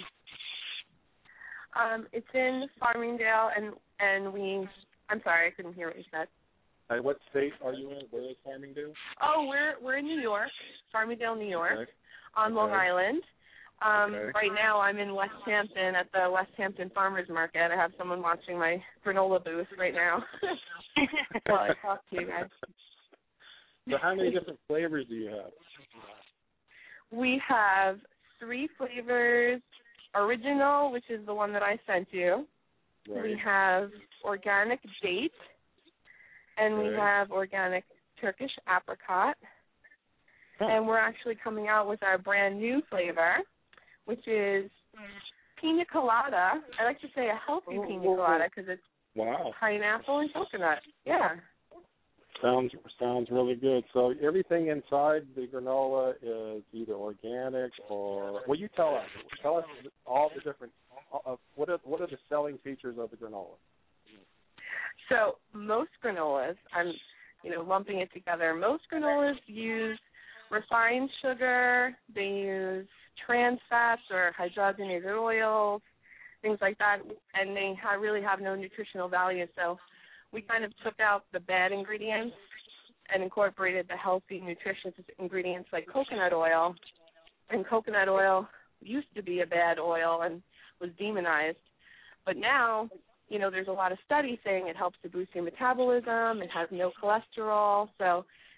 Um, it's in Farmingdale, and and we. I'm sorry, I couldn't hear what you said. And what state are you in? Where is Farmingdale? Oh, we're we're in New York, Farmingdale, New York, Okay. on Long Okay. Island. Um, Okay. Right now, I'm in West Hampton at the West Hampton Farmers Market. I have someone watching my granola booth right now while I talk to you guys. So how many different flavors do you have? We have three flavors: original, which is the one that I sent you. Right. We have organic date, and we Okay. have organic Turkish apricot. And we're actually coming out with our brand new flavor, which is pina colada. I like to say a healthy pina colada because it's Wow. pineapple and coconut. Yeah. Sounds sounds really good. So everything inside the granola is either organic or well, you tell us. Tell us all the different. Uh, what are what are the selling features of the granola? So most granolas, I'm, you know, lumping it together. Most granolas use refined sugar. They use trans fats or hydrogenated oils, things like that, and they ha- really have no nutritional value. So we kind of took out the bad ingredients and incorporated the healthy, nutritious ingredients like coconut oil. And coconut oil used to be a bad oil and was demonized. But now, you know, there's a lot of studies saying it helps to boost your metabolism. It has no cholesterol. So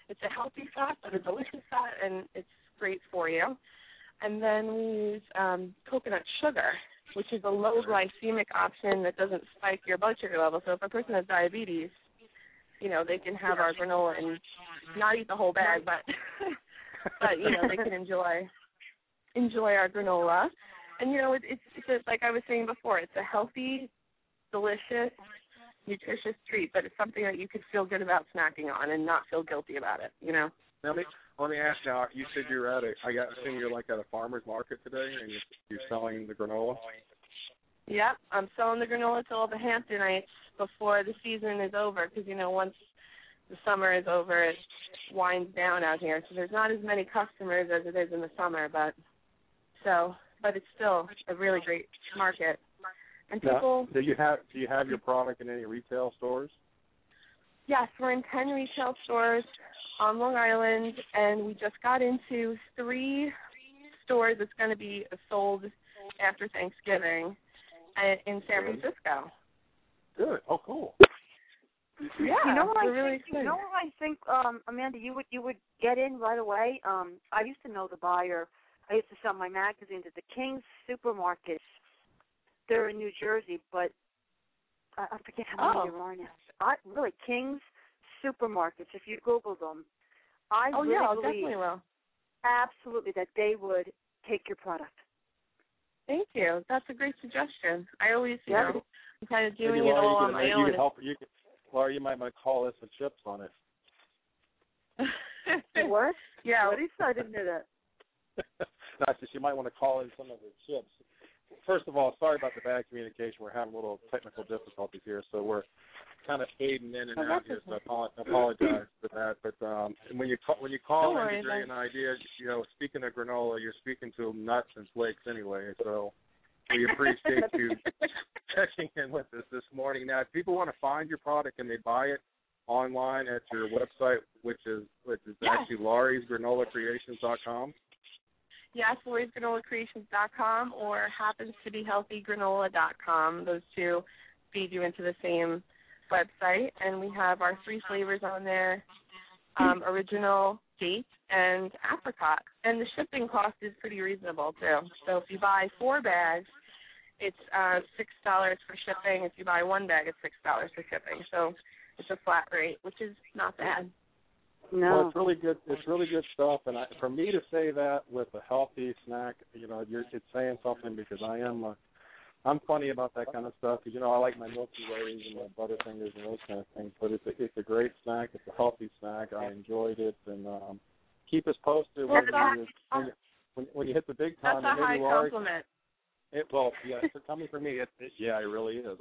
it's a healthy fat, but a delicious fat, and it's great for you. And then we use um, coconut sugar, which is a low glycemic option that doesn't spike your blood sugar level. So if a person has diabetes, you know, they can have our granola and not eat the whole bag, but but you know, they can enjoy enjoy our granola. And you know, it, it's it's a, like I was saying before, it's a healthy, delicious, nutritious treat, but it's something that you could feel good about snacking on and not feel guilty about it. You know. Now, let me, let me ask now. You said you're at a. I got assume you're like at a farmer's market today, and you're, you're selling the granola. Yep, I'm selling the granola to all the Hamptonites before the season is over, because you know once the summer is over, it winds down out here. So there's not as many customers as it is in the summer, but so but it's still a really great market. And people. Now, do you have do you have your product in any retail stores? Yes, we're in ten retail stores on Long Island, and we just got into three stores that's going to be sold after Thanksgiving in San Francisco. Good. Oh, cool. Yeah, you know what I really think? You know what I think, um, Amanda? You would you would get in right away. Um, I used to know the buyer. I used to sell my magazines at the King's supermarkets. They're in New Jersey, but I, I forget how many oh. there are now. I, really, King's supermarkets. If you Google them, I oh really yeah, I believe definitely will. Absolutely, that they would take your product. Thank you. That's a great suggestion. I always, you yeah. know, I'm kind of doing maybe, it Laura, all on could, my maybe own. You could help. You could, Laura, you might want to call this with chips on it. What? Yeah. What did you say? I didn't know that. No, so you might want to call in some of the chips. First of all, sorry about the bad communication. We're having a little technical difficulties here, so we're kind of fading in and oh, out here. So I apologize for that. But um, when you call, when you call in to an idea, you know, speaking of granola, you're speaking to nuts and flakes anyway. So we appreciate you checking in with us this morning. Now, if people want to find your product, can they buy it online at your website, which is which is yes. actually Laurie's Granola Creations dot com? Yes, Laurie's Granola Creations dot com or happens to be healthy granola dot com. Those two feed you into the same website. And we have our three flavors on there, um, original, date, and apricot. And the shipping cost is pretty reasonable, too. So if you buy four bags, it's uh, six dollars for shipping. If you buy one bag, it's six dollars for shipping. So it's a flat rate, which is not bad. No. Well, it's really good. It's really good stuff, and I, for me to say that with a healthy snack, you know, you're it's saying something because I am. A, I'm funny about that kind of stuff because you know I like my Milky Ways and my Butterfingers and those kind of things. But it's a, it's a great snack. It's a healthy snack. I enjoyed it, and um, keep us posted Well, when, you, when, you, when, when you hit the big time. That's a high Laurie, compliment. It, well, yeah, for coming from me, it, it, yeah, it really is.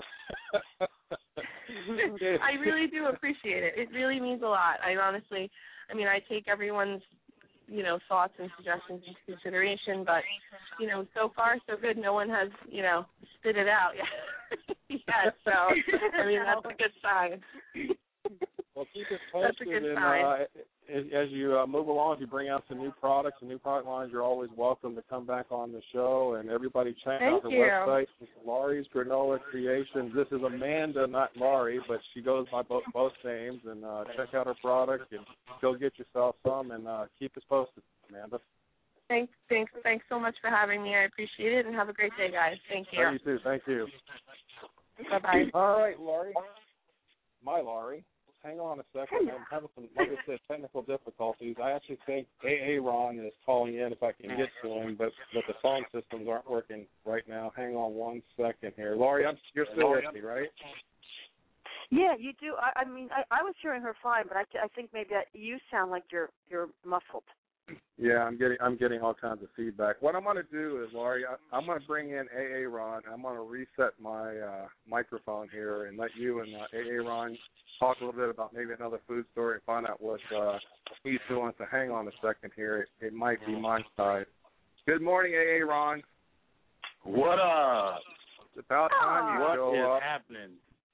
I really do appreciate it. It really means a lot. I honestly, I mean, I take everyone's, you know, thoughts and suggestions into consideration, but, you know, so far so good. No one has, you know, spit it out yet. yeah, so, I mean, that's a good sign. Well, keep us posted. That's a good and, sign. Uh, as, as you uh, move along, if you bring out some new products and new product lines, you're always welcome to come back on the show. And everybody check Thank out her you. website. It's Laurie's Granola Creations. This is Amanda, not Laurie, but she goes by both, both names. And uh, check out her product and go get yourself some and uh, keep us posted, Amanda. Thanks, thanks, thanks so much for having me. I appreciate it, and have a great day, guys. Thank you. You too. Thank you. Bye-bye. All right, Laurie. My Laurie. Hang on a second. I'm having some, like I said, technical difficulties. I actually think A A Ron is calling in if I can get to him, but, but the phone systems aren't working right now. Hang on one second here. Laurie, I'm, you're still with me, right? Yeah, you do. I, I mean, I, I was hearing her fine, but I, I think maybe that you sound like you're you're muffled. Yeah, I'm getting I'm getting all kinds of feedback. What I'm going to do is, Laurie, I, I'm going to bring in A A Ron. I'm going to reset my uh, microphone here and let you and uh, A A Ron talk a little bit about maybe another food story and find out what uh, he's doing. So hang on a second here. It, it might be my side. Good morning, A A Ron. What up? It's about time you What show is up. happening?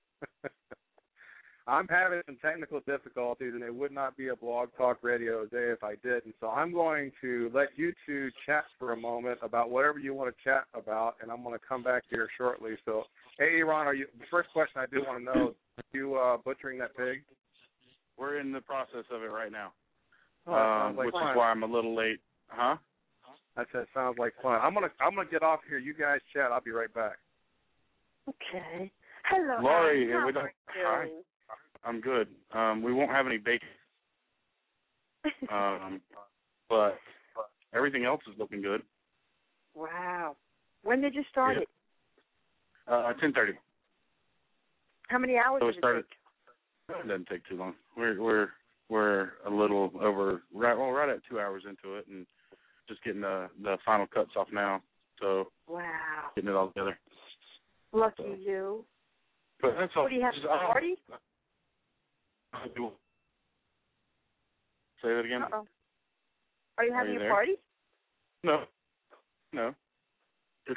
I'm having some technical difficulties, and it would not be a Blog Talk Radio day if I didn't. So I'm going to let you two chat for a moment about whatever you want to chat about, and I'm going to come back here shortly. So, hey, Ron, are you? The first question I do want to know: are you uh, butchering that pig? We're in the process of it right now. Oh, that um, sounds like which fun. is why I'm a little late. Huh? I said sounds like fun. I'm gonna I'm gonna get off here. You guys chat. I'll be right back. Okay. Hello, Lori, Alan. How we don't. are Hi. you? I'm good. Um, we won't have any bacon. Um, but everything else is looking good. Wow. When did you start Yeah. it? Uh, ten thirty. How many hours So did it started. it It doesn't take too long. We're we're we're a little over right well right at two hours into it, and just getting the the final cuts off now. So take? Wow. getting it all together. Lucky So. you. But that's all. What do you have Just, for a party? I do- Say that again. Uh-oh. Are you Are having you a there? party? No, no. It's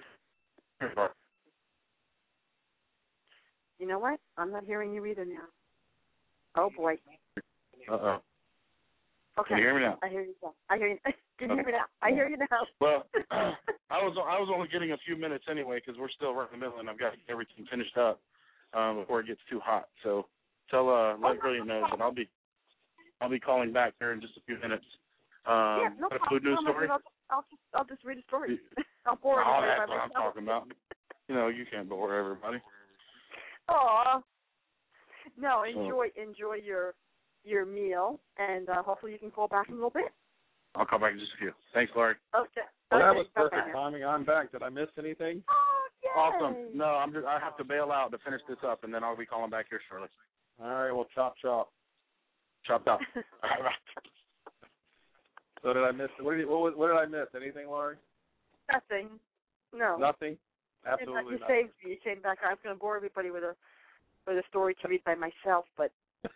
You know what? I'm not hearing you either now. Oh, boy. Uh-oh. Okay. Can you hear me now? I hear you now. I hear you. Can you hear me now? I hear you now. Well, I was I was only getting a few minutes anyway because we're still right in the middle, and I've got to get everything finished up um, before it gets too hot. So tell uh, let Brilliant know that I'll be I'll be calling back here in just a few minutes. Um, yeah, no got a problem. food news No, story? I'll, I'll, just, I'll just read a story. I'll bore Oh, everybody that's by what I'm myself. talking about. You know, you can't bore everybody. Aw. No, enjoy enjoy your your meal, and uh, hopefully you can call back in a little bit. I'll call back in just a few. Thanks, Larry. Okay. Well, okay. that was Bye-bye perfect now. timing. I'm back. Did I miss anything? Oh, yay. Awesome. No, I'm just I have to bail out to finish this up, and then I'll be calling back here shortly. All right. Well, chop chop. Chopped up. All right. So did I miss? What did, you, what, was, what did I miss? Anything, Laurie? Nothing. No. Nothing. You Absolutely you nothing. saved me. You came back. I was going to bore everybody with a with a story to read by myself, but.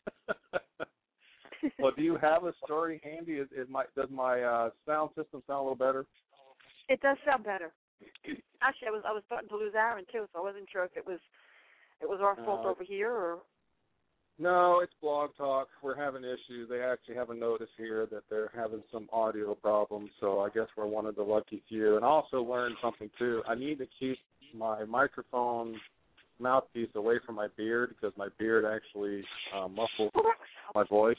Well, do you have a story handy? Is, is my does my uh, sound system sound a little better? It does sound better. Actually, I was I was starting to lose Aaron too, so I wasn't sure if it was it was our fault Uh, over here or. No, it's Blog Talk. We're having issues. They actually have a notice here that they're having some audio problems, so I guess we're one of the lucky few. And I also learned something, too. I need to keep my microphone mouthpiece away from my beard because my beard actually uh, muffles my voice.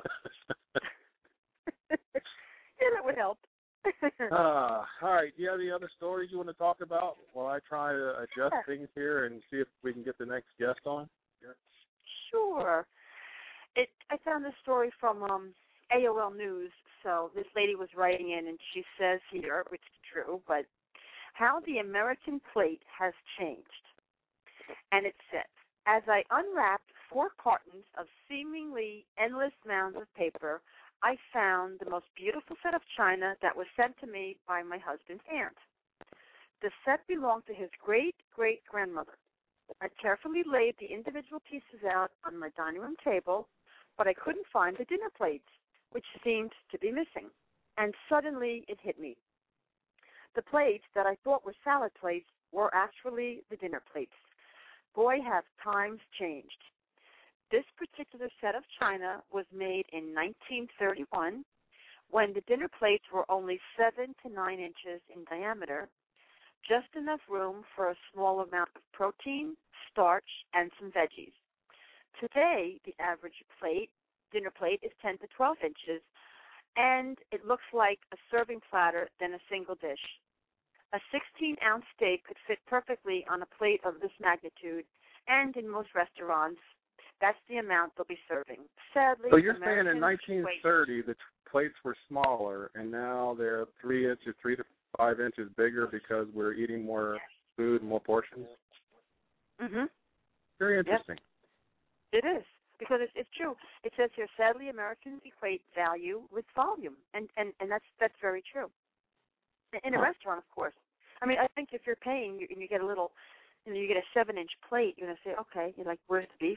Yeah, that would help. uh, all right. Do you have any other stories you want to talk about while I try to adjust Yeah. things here and see if we can get the next guest on? Sure. It. I found this story from um, A O L News. So this lady was writing in, and she says here, which is true, but how the American plate has changed. And it says, as I unwrapped four cartons of seemingly endless mounds of paper, I found the most beautiful set of china that was sent to me by my husband's aunt. The set belonged to his great-great-grandmother. I carefully laid the individual pieces out on my dining room table, but I couldn't find the dinner plates, which seemed to be missing. And suddenly it hit me. The plates that I thought were salad plates were actually the dinner plates. Boy, have times changed. This particular set of china was made in nineteen thirty-one, when the dinner plates were only seven to nine inches in diameter, just enough room for a small amount of protein, starch, and some veggies. Today, the average plate, dinner plate, is ten to twelve inches, and it looks like a serving platter than a single dish. A sixteen-ounce steak could fit perfectly on a plate of this magnitude, and in most restaurants, that's the amount they'll be serving. Sadly, So you're Americans saying in nineteen thirty the t- plates were smaller, and now they're three inches, three to five inches bigger because we're eating more food, more portions? Mm-hmm. Very interesting. It is, because it's, it's true. It says here, sadly, Americans equate value with volume, and, and, and that's that's very true. In a Huh. restaurant, of course. I mean, I think if you're paying and you get a little, you know, you get a seven-inch plate, you're going to say, okay, you're like, where's the beef?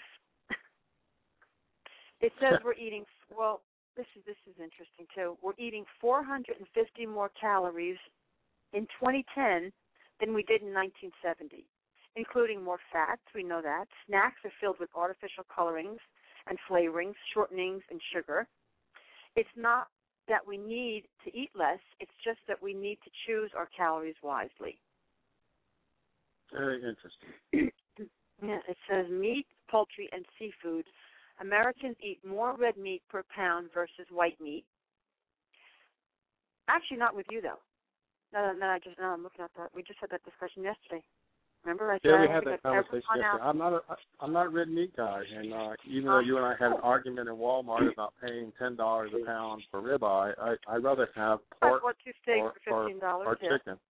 It says we're eating, well, this is this is interesting, too. We're eating four hundred fifty more calories in twenty ten than we did in nineteen seventy, including more fats, we know that. Snacks are filled with artificial colorings and flavorings, shortenings, and sugar. It's not that we need to eat less, it's just that we need to choose our calories wisely. Very interesting. Yeah, it says meat, poultry, and seafood. Americans eat more red meat per pound versus white meat. Actually, not with you though. No, no, I just no, I'm looking at that. We just had that discussion yesterday. Remember, I said Yeah, we I had think that I've conversation ever gone yesterday. I'm not a I'm not a red meat guy, and uh, even though you and I had an argument in Walmart about paying ten dollars a pound for ribeye, I I'd rather have pork I bought two steaks or, for fifteen dollars or, or yeah. chicken.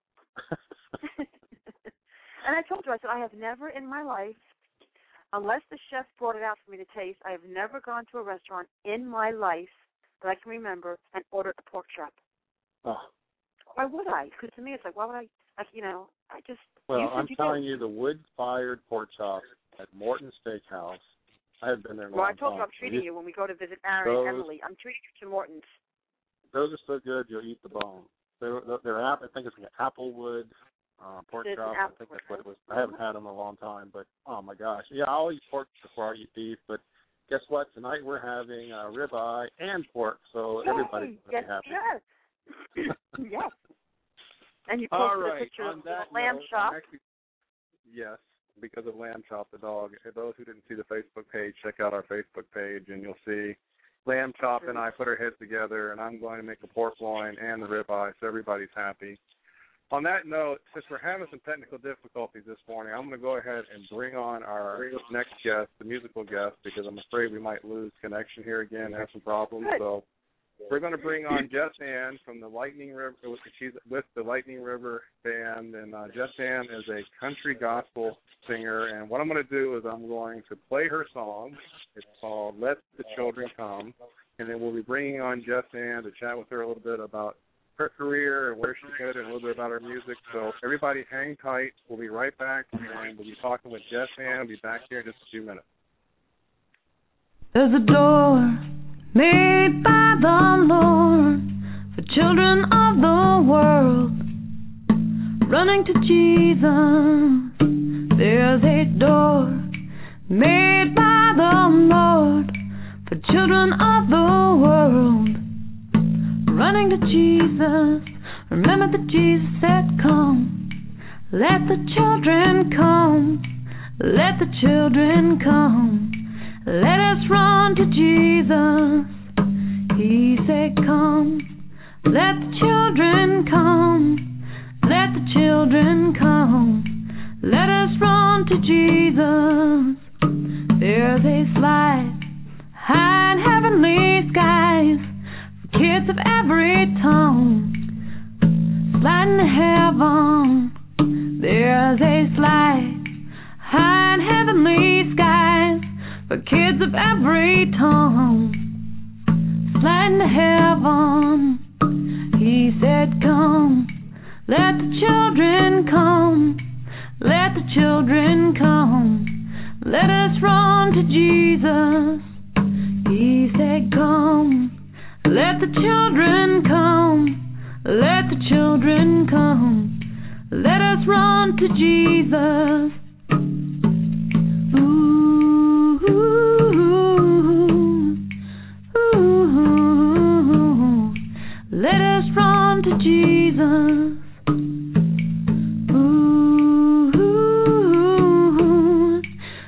And I told you, I said I have never in my life, unless the chef brought it out for me to taste, I have never gone to a restaurant in my life that I can remember and ordered a pork chop. Oh. Why would I? Because to me, it's like, why would I? Like, you know, I just. Well, you I'm you telling did. you, the wood-fired pork chops at Morton Steakhouse. I have been there in a Well, long I told time. you I'm treating you, you when we go to visit Aaron those, and Emily. I'm treating you to Morton's. Those are so good, you'll eat the bone. They're, they're I think it's like applewood uh, pork It's chops. an I think that's what it was. I haven't had them in a long time, but oh my gosh, yeah, I'll eat pork before I eat beef. But guess what? Tonight we're having uh, ribeye and pork, so everybody's yes, gonna be happy. Yes. Yes. And you All posted right, a picture on of that the lamb note, chop. actually, yes, because of Lamb Chop the dog. For those who didn't see the Facebook page, check out our Facebook page, and you'll see Lamb Chop and I put our heads together, and I'm going to make a pork loin and the ribeye, so everybody's happy. On that note, since we're having some technical difficulties this morning, I'm going to go ahead and bring on our next guest, the musical guest, because I'm afraid we might lose connection here again, have some problems. Good. So we're going to bring on Jess Ann from the Lightning River. She's with the Lightning River Band, and uh, Jess Ann is a country gospel singer. And what I'm going to do is I'm going to play her song. It's called "Let the Children Come," and then we'll be bringing on Jess Ann to chat with her a little bit about her career and where she's headed, and a little bit about her music. So everybody, hang tight. We'll be right back, and we'll be talking with Jess Ann. We'll be back here in just a few minutes. There's a door made by the Lord for children of the world, running to Jesus. There's a door made by the Lord for children of the world, running to Jesus. Remember that Jesus said, come, let the children come, let the children come. Let us run to Jesus. He said, come, let the children come, let the children come. Let us run to Jesus. There's a slide high in heavenly skies for kids of every tongue, sliding to heaven. There's a slide high in heavenly skies for kids of every tongue, sliding to heaven. He said, come, let the children come, let the children come. Let us run to Jesus. He said, come, let the children come, let the children come. Let us run to Jesus. Ooh, ooh, ooh. Let us run to Jesus. Ooh, ooh,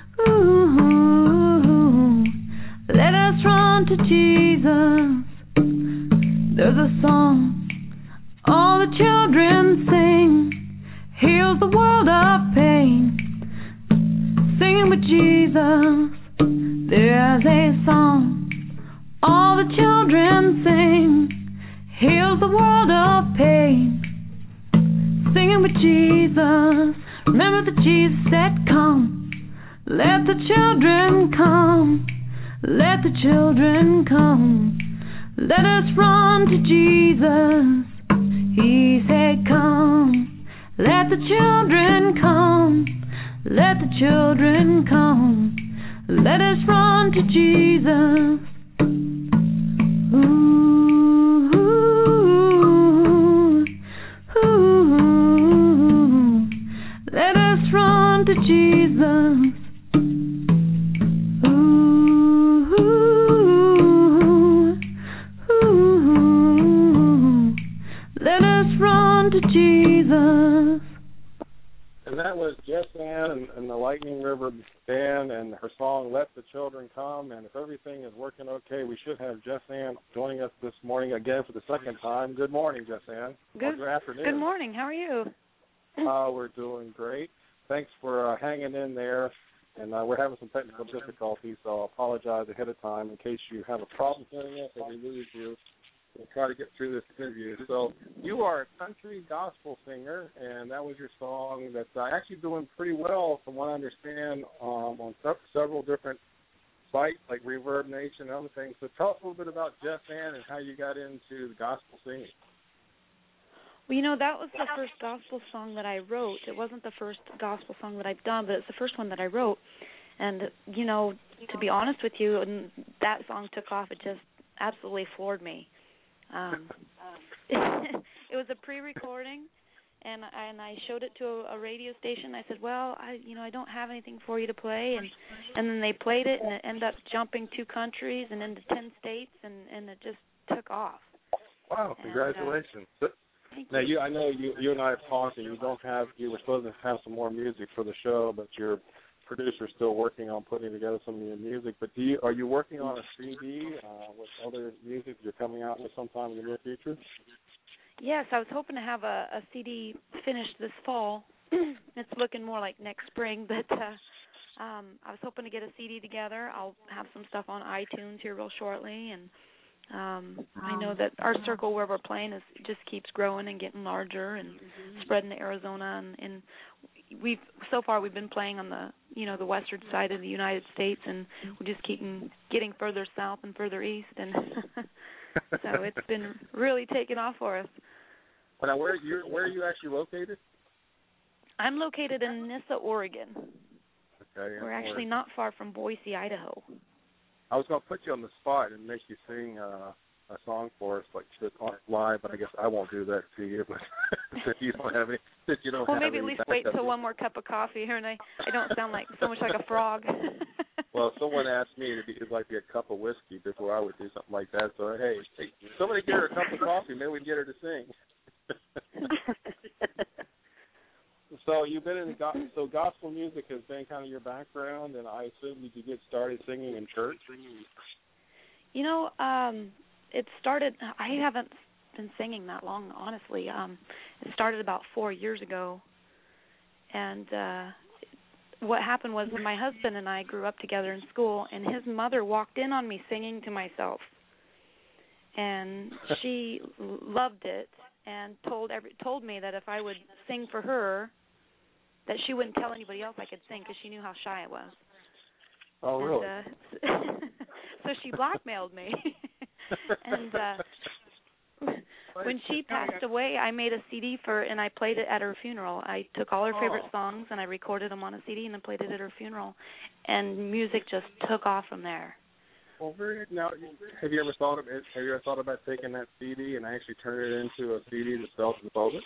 ooh. Let us run to Jesus. There's a song all the children sing, heals the world of pain, singing with Jesus. There's a song all the children sing, heals the world of pain, singing with Jesus. Remember that Jesus said, come, let the children come, let the children come. Let us run to Jesus. He said, come, let the children come, let the children come. Let us run to Jesus. Ooh, ooh, ooh. Let us run to Jesus. Ooh, ooh, ooh. Let us run to Jesus. And that was Jess Ann and, and the Lightning River Band and her song, Let the Children Come. And if everything is working okay, we should have Jess Ann joining us this morning. again for the second time. Good morning, Jess Ann. Good, good afternoon. Good morning. How are you? Uh, we're doing great. Thanks for uh, hanging in there. And uh, we're having some technical difficulties, so I'll apologize ahead of time in case you have a problem hearing us or we lose you. We'll try to get through this interview. So you are a country gospel singer, and that was your song that's uh, actually doing pretty well, from what I understand, um, on se- several different sites like Reverb Nation and other things. So tell us a little bit about Jess Ann and how you got into the gospel singing. Well, you know, that was the first gospel song that I wrote. It wasn't the first gospel song that I've done, but it's the first one that I wrote. And, you know, to be honest with you, and that song took off. It just absolutely floored me. Um, it was a pre-recording, and and I showed it to a, a radio station. I said, well, I you know, I don't have anything for you to play. And, and then they played it, and it ended up jumping two countries and into ten states, and, and it just took off. Wow, congratulations. And, uh, Now, you, I know you, you and I have talked, and you don't have, you were supposed to have some more music for the show, but your producer's still working on putting together some of your music. But do you, are you working on a C D uh, with other music you're coming out with sometime in the near future? Yes, I was hoping to have a, a C D finished this fall. It's looking more like next spring, but uh, um, I was hoping to get a C D together. I'll have some stuff on iTunes here real shortly, and Um, I know that our circle where we're playing is just keeps growing and getting larger and spreading to Arizona, and, and we've so far we've been playing on the you know the western side of the United States, and we're just keeping getting further south and further east, and so it's been really taking off for us. Well, now, where you where are you actually located? I'm located in Nyssa, Oregon. Okay, we're actually Oregon. Not far from Boise, Idaho. I was going to put you on the spot and make you sing uh, a song for us, like just on live, but I guess I won't do that to you. But since you don't have any, since you don't well, have maybe any at least wait till one more cup of coffee here, and I, I don't sound like so much like a frog. Well, someone asked me to be it'd like be a cup of whiskey before I would do something like that. So hey, hey somebody get her a cup of coffee. Maybe we can get her to sing. So you've been in the go- so gospel music has been kind of your background, and I assume did you get started singing in church? You know, um, it started. I haven't been singing that long, honestly. Um, it started about four years ago, and uh, what happened was when my husband and I grew up together in school, and his mother walked in on me singing to myself, and she loved it and told every told me that if I would sing for her, that she wouldn't tell anybody else I could sing because she knew how shy I was. Oh, really? And, uh, so she blackmailed me. and uh, when she passed away, I made a C D for, and I played it at her funeral. I took all her favorite oh. songs and I recorded them on a C D and then played it at her funeral. And music just took off from there. Well, very now. Have you ever thought of it? Have you ever thought about taking that C D and actually turning it into a C D to sell to the public?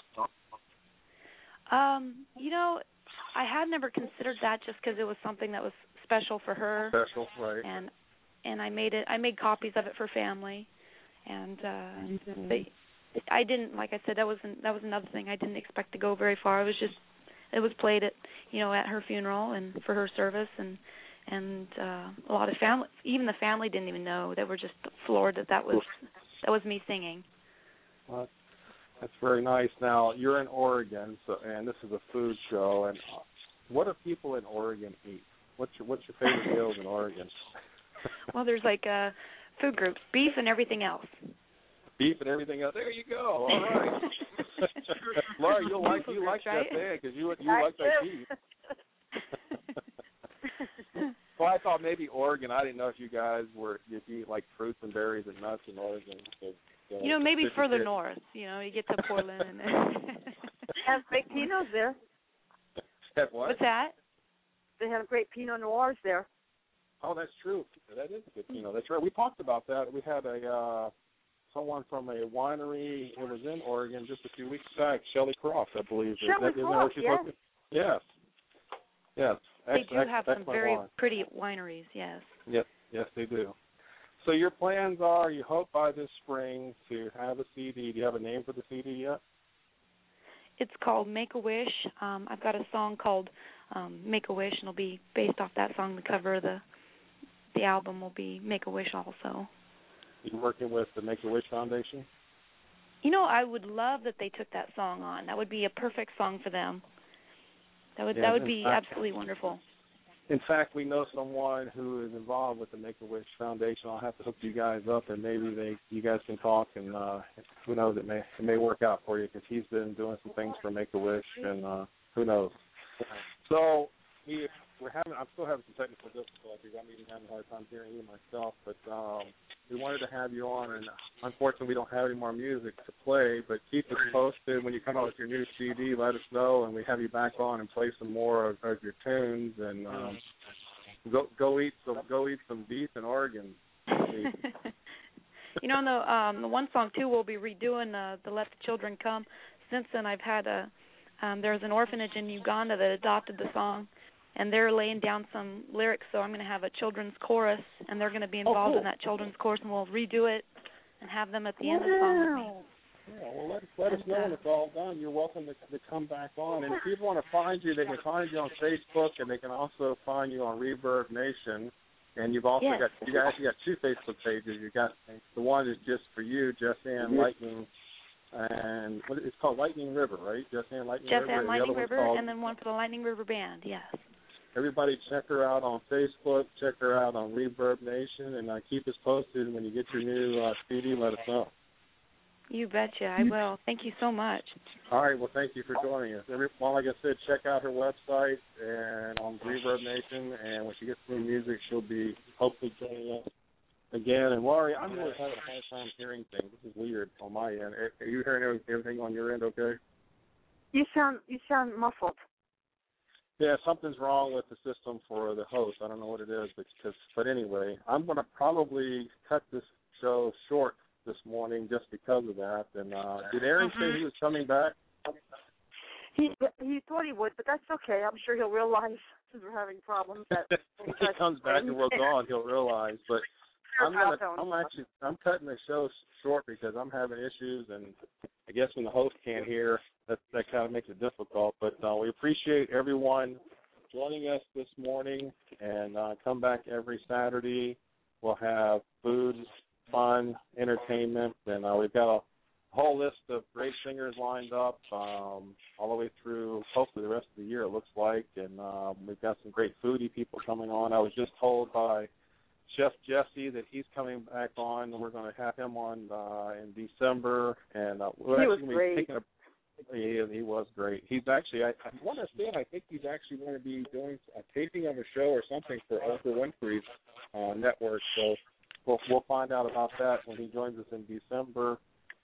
Um, you know, I had never considered that just because it was something that was special for her. Special, right? And and I made it. I made copies of it for family, and uh, they, I didn't. Like I said, that was that was another thing. I didn't expect to go very far. It was just it was played at you know at her funeral and for her service, and and uh, a lot of family, even the family didn't even know. They were just floored that that was that was me singing. Well, that's very nice. Now you're in Oregon, so and this is a food show. And what do people in Oregon eat? What's your what's your favorite meals in Oregon? Well, there's like uh, food groups, beef and everything else. Beef and everything else. There you go. All right. Laura, you like you like right? that thing because you you I like do. that beef. Well, I thought maybe Oregon. I didn't know if you guys were if you eat like fruits and berries and nuts in Oregon. So, so you know, maybe further it. north. You know, you get to Portland and. have great Pinots there. Have what? What's that? They have great Pinot Noirs there. Oh, that's true. That is a good Pinot. That's right. We talked about that. We had a uh, someone from a winery. It was in Oregon just a few weeks back. Shelley Croft, I believe. Shelley Croft, yes. Yes. Yes. They do have some very wine. pretty wineries. Yes. Yes. Yes, they do. So your plans are, you hope by this spring to have a C D. Do you have a name for the C D yet? It's called Make a Wish. Um, I've got a song called um, Make a Wish, and it'll be based off that song. The cover of the the album will be Make a Wish also. you working with the Make-A-Wish Foundation? You know, I would love that they took that song on. That would be a perfect song for them. That would yeah, that would be fact, absolutely wonderful. In fact, we know someone who is involved with the Make-A-Wish Foundation. I'll have to hook you guys up, and maybe they you guys can talk, and uh, who knows, it may it may work out for you because he's been doing some things for Make-A-Wish, and uh, who knows. So we we're having I'm still having some technical difficulties. I'm even having a hard time hearing you myself, but um, we wanted to have you on, and unfortunately we don't have any more music to play, but keep us posted. When you come out with your new C D, let us know, and we have you back on and play some more of, of your tunes, and um, go go eat some go eat some beef in Oregon. You know, the um, the one song too, we'll be redoing uh, the Let the Children Come. Since then, I've had a um, there's an orphanage in Uganda that adopted the song, and they're laying down some lyrics, so I'm going to have a children's chorus, and they're going to be involved oh, cool. in that children's chorus, and we'll redo it and have them at the end of the song with me. Yeah, well, let, let us know when it's all done. You're welcome to, to come back on. And if people want to find you, they can find you on Facebook, and they can also find you on Reverb Nation. And you've also yes. got you got you got two Facebook pages. You got the one is just for you, Jess Ann Lightning, and what it's called Lightning River, right? Jess Ann Lightning Jess River. Ann Lightning River, called, and then one for the Lightning River Band. Yes. Everybody check her out on Facebook, check her out on Reverb Nation, and uh, keep us posted when you get your new uh, C D. Let us know. You betcha, I will. Thank you so much. All right, well, thank you for joining us. Every, well, like I said, check out her website and on Reverb Nation, and when she gets new music, she'll be hopefully joining us again. And Laurie, I'm really having a hard time hearing things. This is weird on my end. Are you hearing everything on your end? Okay. You sound you sound muffled. Yeah, something's wrong with the system for the host. I don't know what it is, but, but anyway, I'm going to probably cut this show short this morning just because of that. And uh, did Aaron mm-hmm. say he was coming back? He he thought he would, but that's okay. I'm sure he'll realize since we're having problems that when he comes back and we're gone, he'll realize. But I'm gonna, I'm actually I'm cutting the show short because I'm having issues, and I guess when the host can't hear, that that kind of makes it difficult. But uh, we appreciate everyone joining us this morning, and uh, come back every Saturday. We'll have food, fun, entertainment, and uh, we've got a whole list of great singers lined up um, all the way through hopefully the rest of the year, it looks like, and um, we've got some great foodie people coming on. I was just told by Chef Jesse that he's coming back on, and we're going to have him on uh, in December, and uh, we're he actually was great. taking a He, he was great. He's actually, I, I want to say, I think he's actually going to be doing a taping of a show or something for Oprah Winfrey's uh, network, so we'll, we'll find out about that when he joins us in December.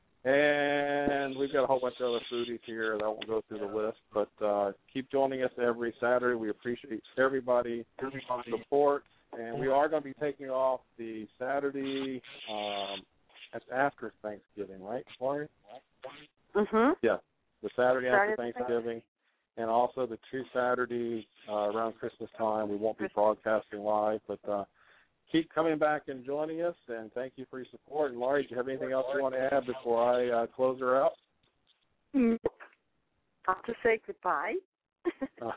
And we've got a whole bunch of other foodies here that I won't go through the list, but uh, keep joining us every Saturday. We appreciate everybody, everybody's support, and we are going to be taking off the Saturday um, that's after Thanksgiving, right, Laurie? Mm-hmm. Yeah, the Saturday after Saturday. Thanksgiving, and also the two Saturdays uh, around Christmas time. We won't be broadcasting live, but uh, keep coming back and joining us, and thank you for your support. And Laurie, do you have anything else you want to add before I uh, close her out? Mm. I'll just say goodbye. uh,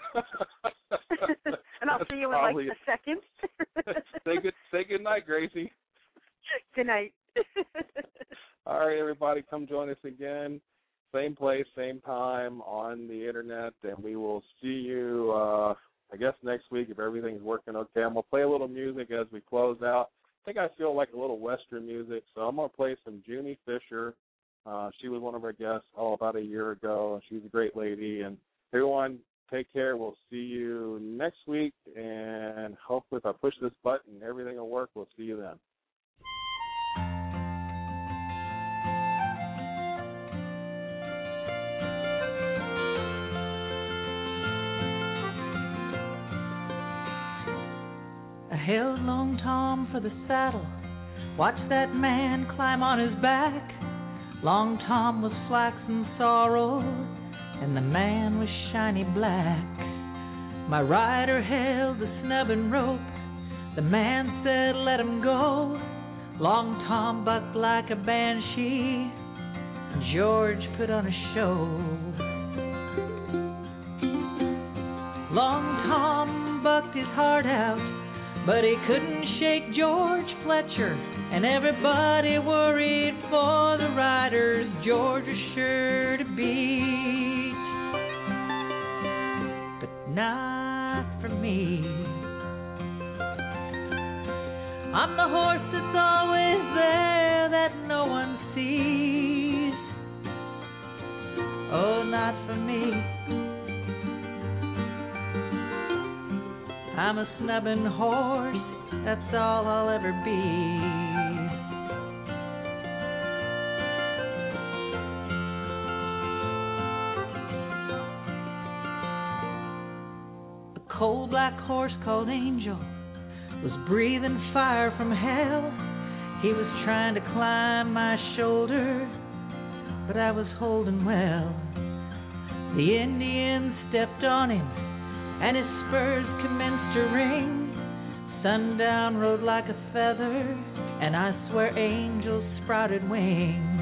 and I'll see you in like a second. say good say good night, Gracie. Good night. All right, everybody, come join us again. Same place, same time on the internet, and we will see you, uh, I guess, next week if everything's working okay. I'm going to play a little music as we close out. I think I feel like a little Western music, so I'm going to play some Junie Fisher. Uh, she was one of our guests, oh, about a year ago, and she's a great lady. And everyone, take care. We'll see you next week, and hopefully if I push this button, everything will work. We'll see you then. I held Long Tom for the saddle, watched that man climb on his back. Long Tom was flaxen sorrel, and the man was shiny black. My rider held the snubbing rope, the man said let him go. Long Tom bucked like a banshee, and George put on a show. Long Tom bucked his heart out, but he couldn't shake George Fletcher. and everybody worried for the riders Georgia's sure to beat. But not for me. I'm the horse that's always there that no one sees. Oh, not for me. I'm a snubbing horse, that's all I'll ever be. A cold black horse called Angel was breathing fire from hell. He was trying to climb my shoulder, but I was holding well. The Indian stepped on him, and his spurs commenced to ring. Sundown rode like a feather, and I swear Angel sprouted wings.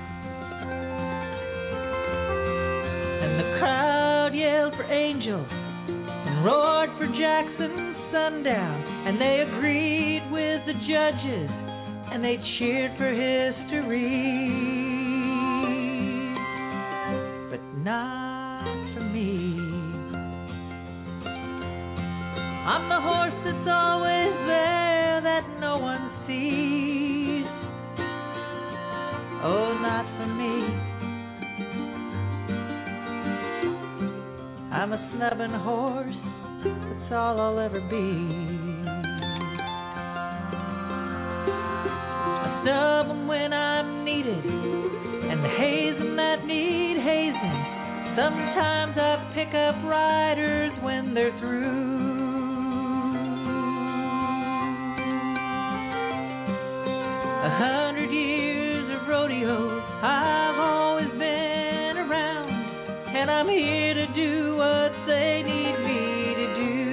And the crowd yelled for Angel and roared for Jackson Sundown, and they agreed with the judges, and they cheered for history. But not for me. I'm the horse that's always there that no one sees. Oh, not for me. I'm a snubbing horse, that's all I'll ever be. I snub 'em when I'm needed, and haze 'em that need hazing. Sometimes I pick up riders when they're through. A hundred years of rodeo, I've always been around, and I'm here to do what they need me to do.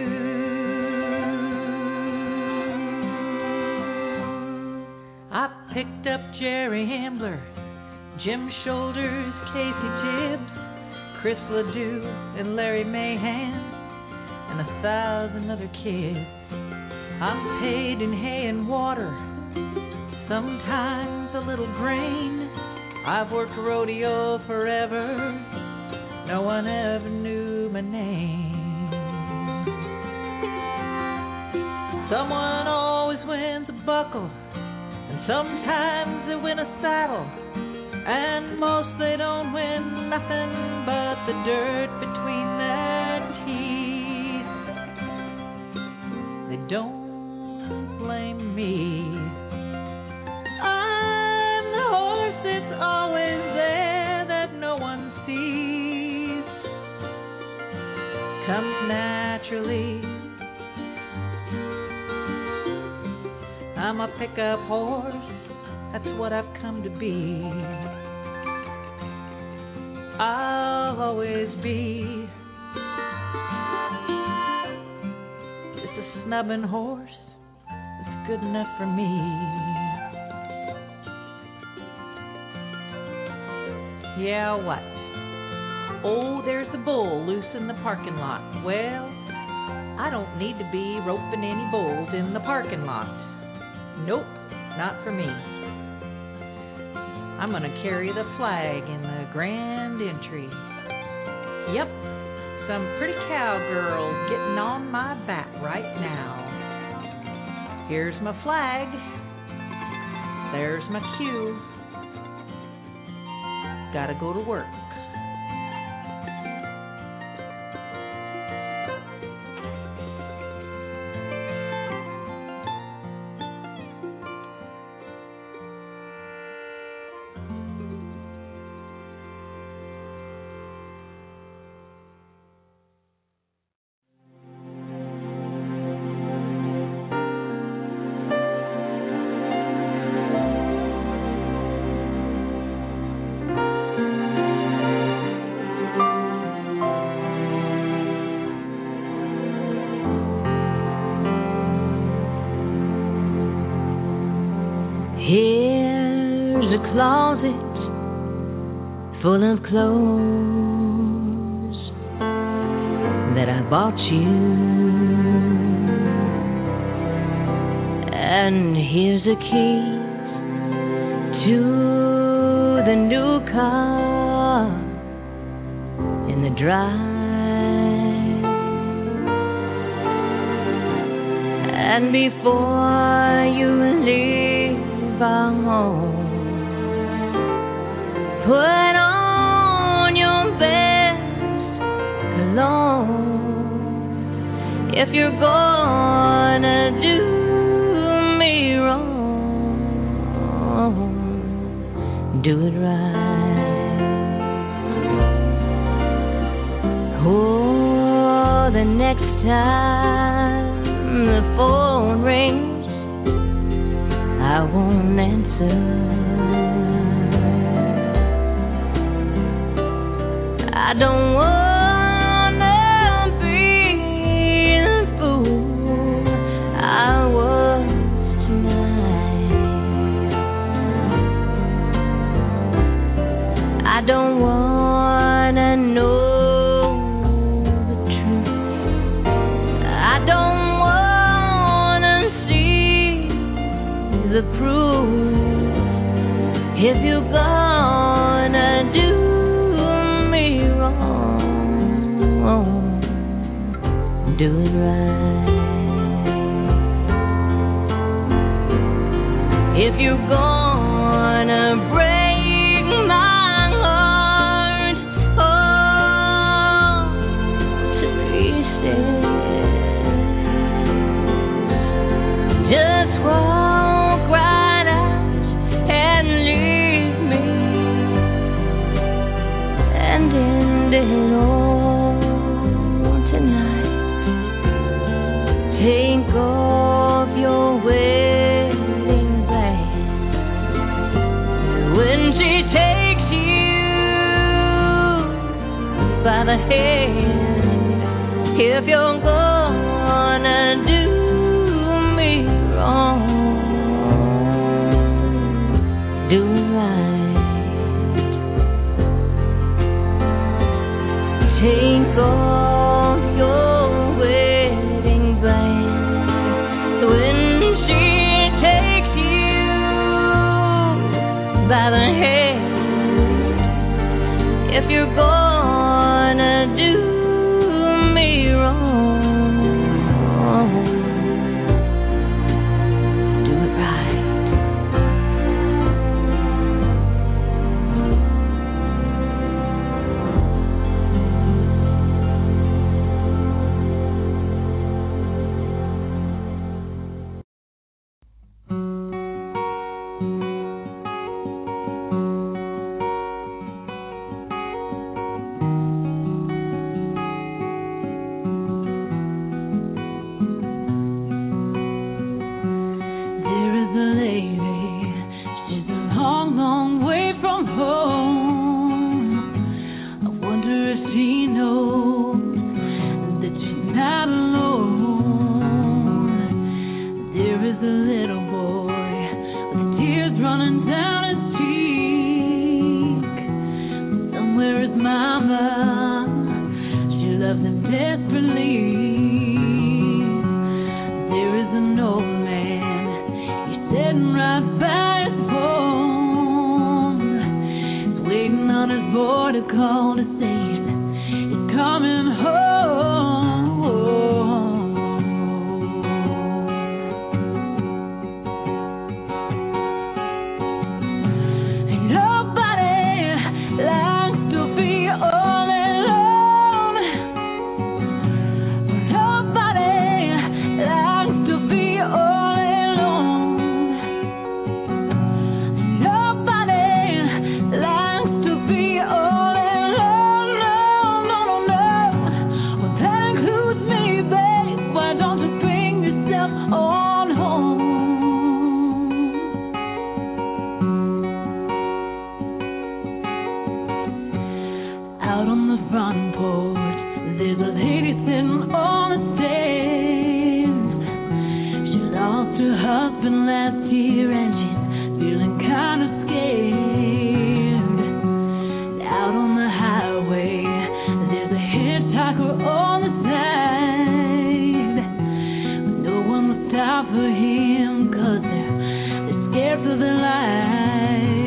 I picked up Jerry Ambler, Jim Shoulders, Casey Tibbs, Chris Ledoux, and Larry Mahan, and a thousand other kids. I'm paid in hay and water, sometimes a little grain. I've worked rodeo forever, no one ever knew my name. Someone always wins a buckle, and sometimes they win a saddle, and most they don't win nothing but the dirt between their teeth. They don't blame me. I'm the horse that's always there that no one sees. Comes naturally. I'm a pickup horse, that's what I've come to be. I'll always be just a snubbing horse that's good enough for me. Yeah, what? Oh, there's a bull loose in the parking lot. Well, I don't need to be roping any bulls in the parking lot. Nope, not for me. I'm gonna carry the flag in the grand entry. Yep, some pretty cowgirls getting on my back right now. Here's my flag. There's my cue. Gotta go to work. Closet full of clothes that I bought you, and here's a key to the new car in the drive. And before you leave our home, put on your best cologne. If you're gonna do me wrong, do it right. Oh, the next time the phone rings, I won't answer. I don't wanna be the fool I was tonight. I don't wanna know the truth. I don't wanna see the proof. If you're gonna do do it right. If you're gonna break my heart, oh, to pieces, just walk right out and leave me and end it all. Take off your wedding band when she takes you by the hand. If you're gonna do me wrong, do right. Take off your when she takes you by the hand. If you're gonna do me wrong, do it right. For him, 'cause they're, they're scared for their lives.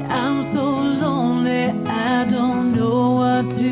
I'm so lonely, I don't know what to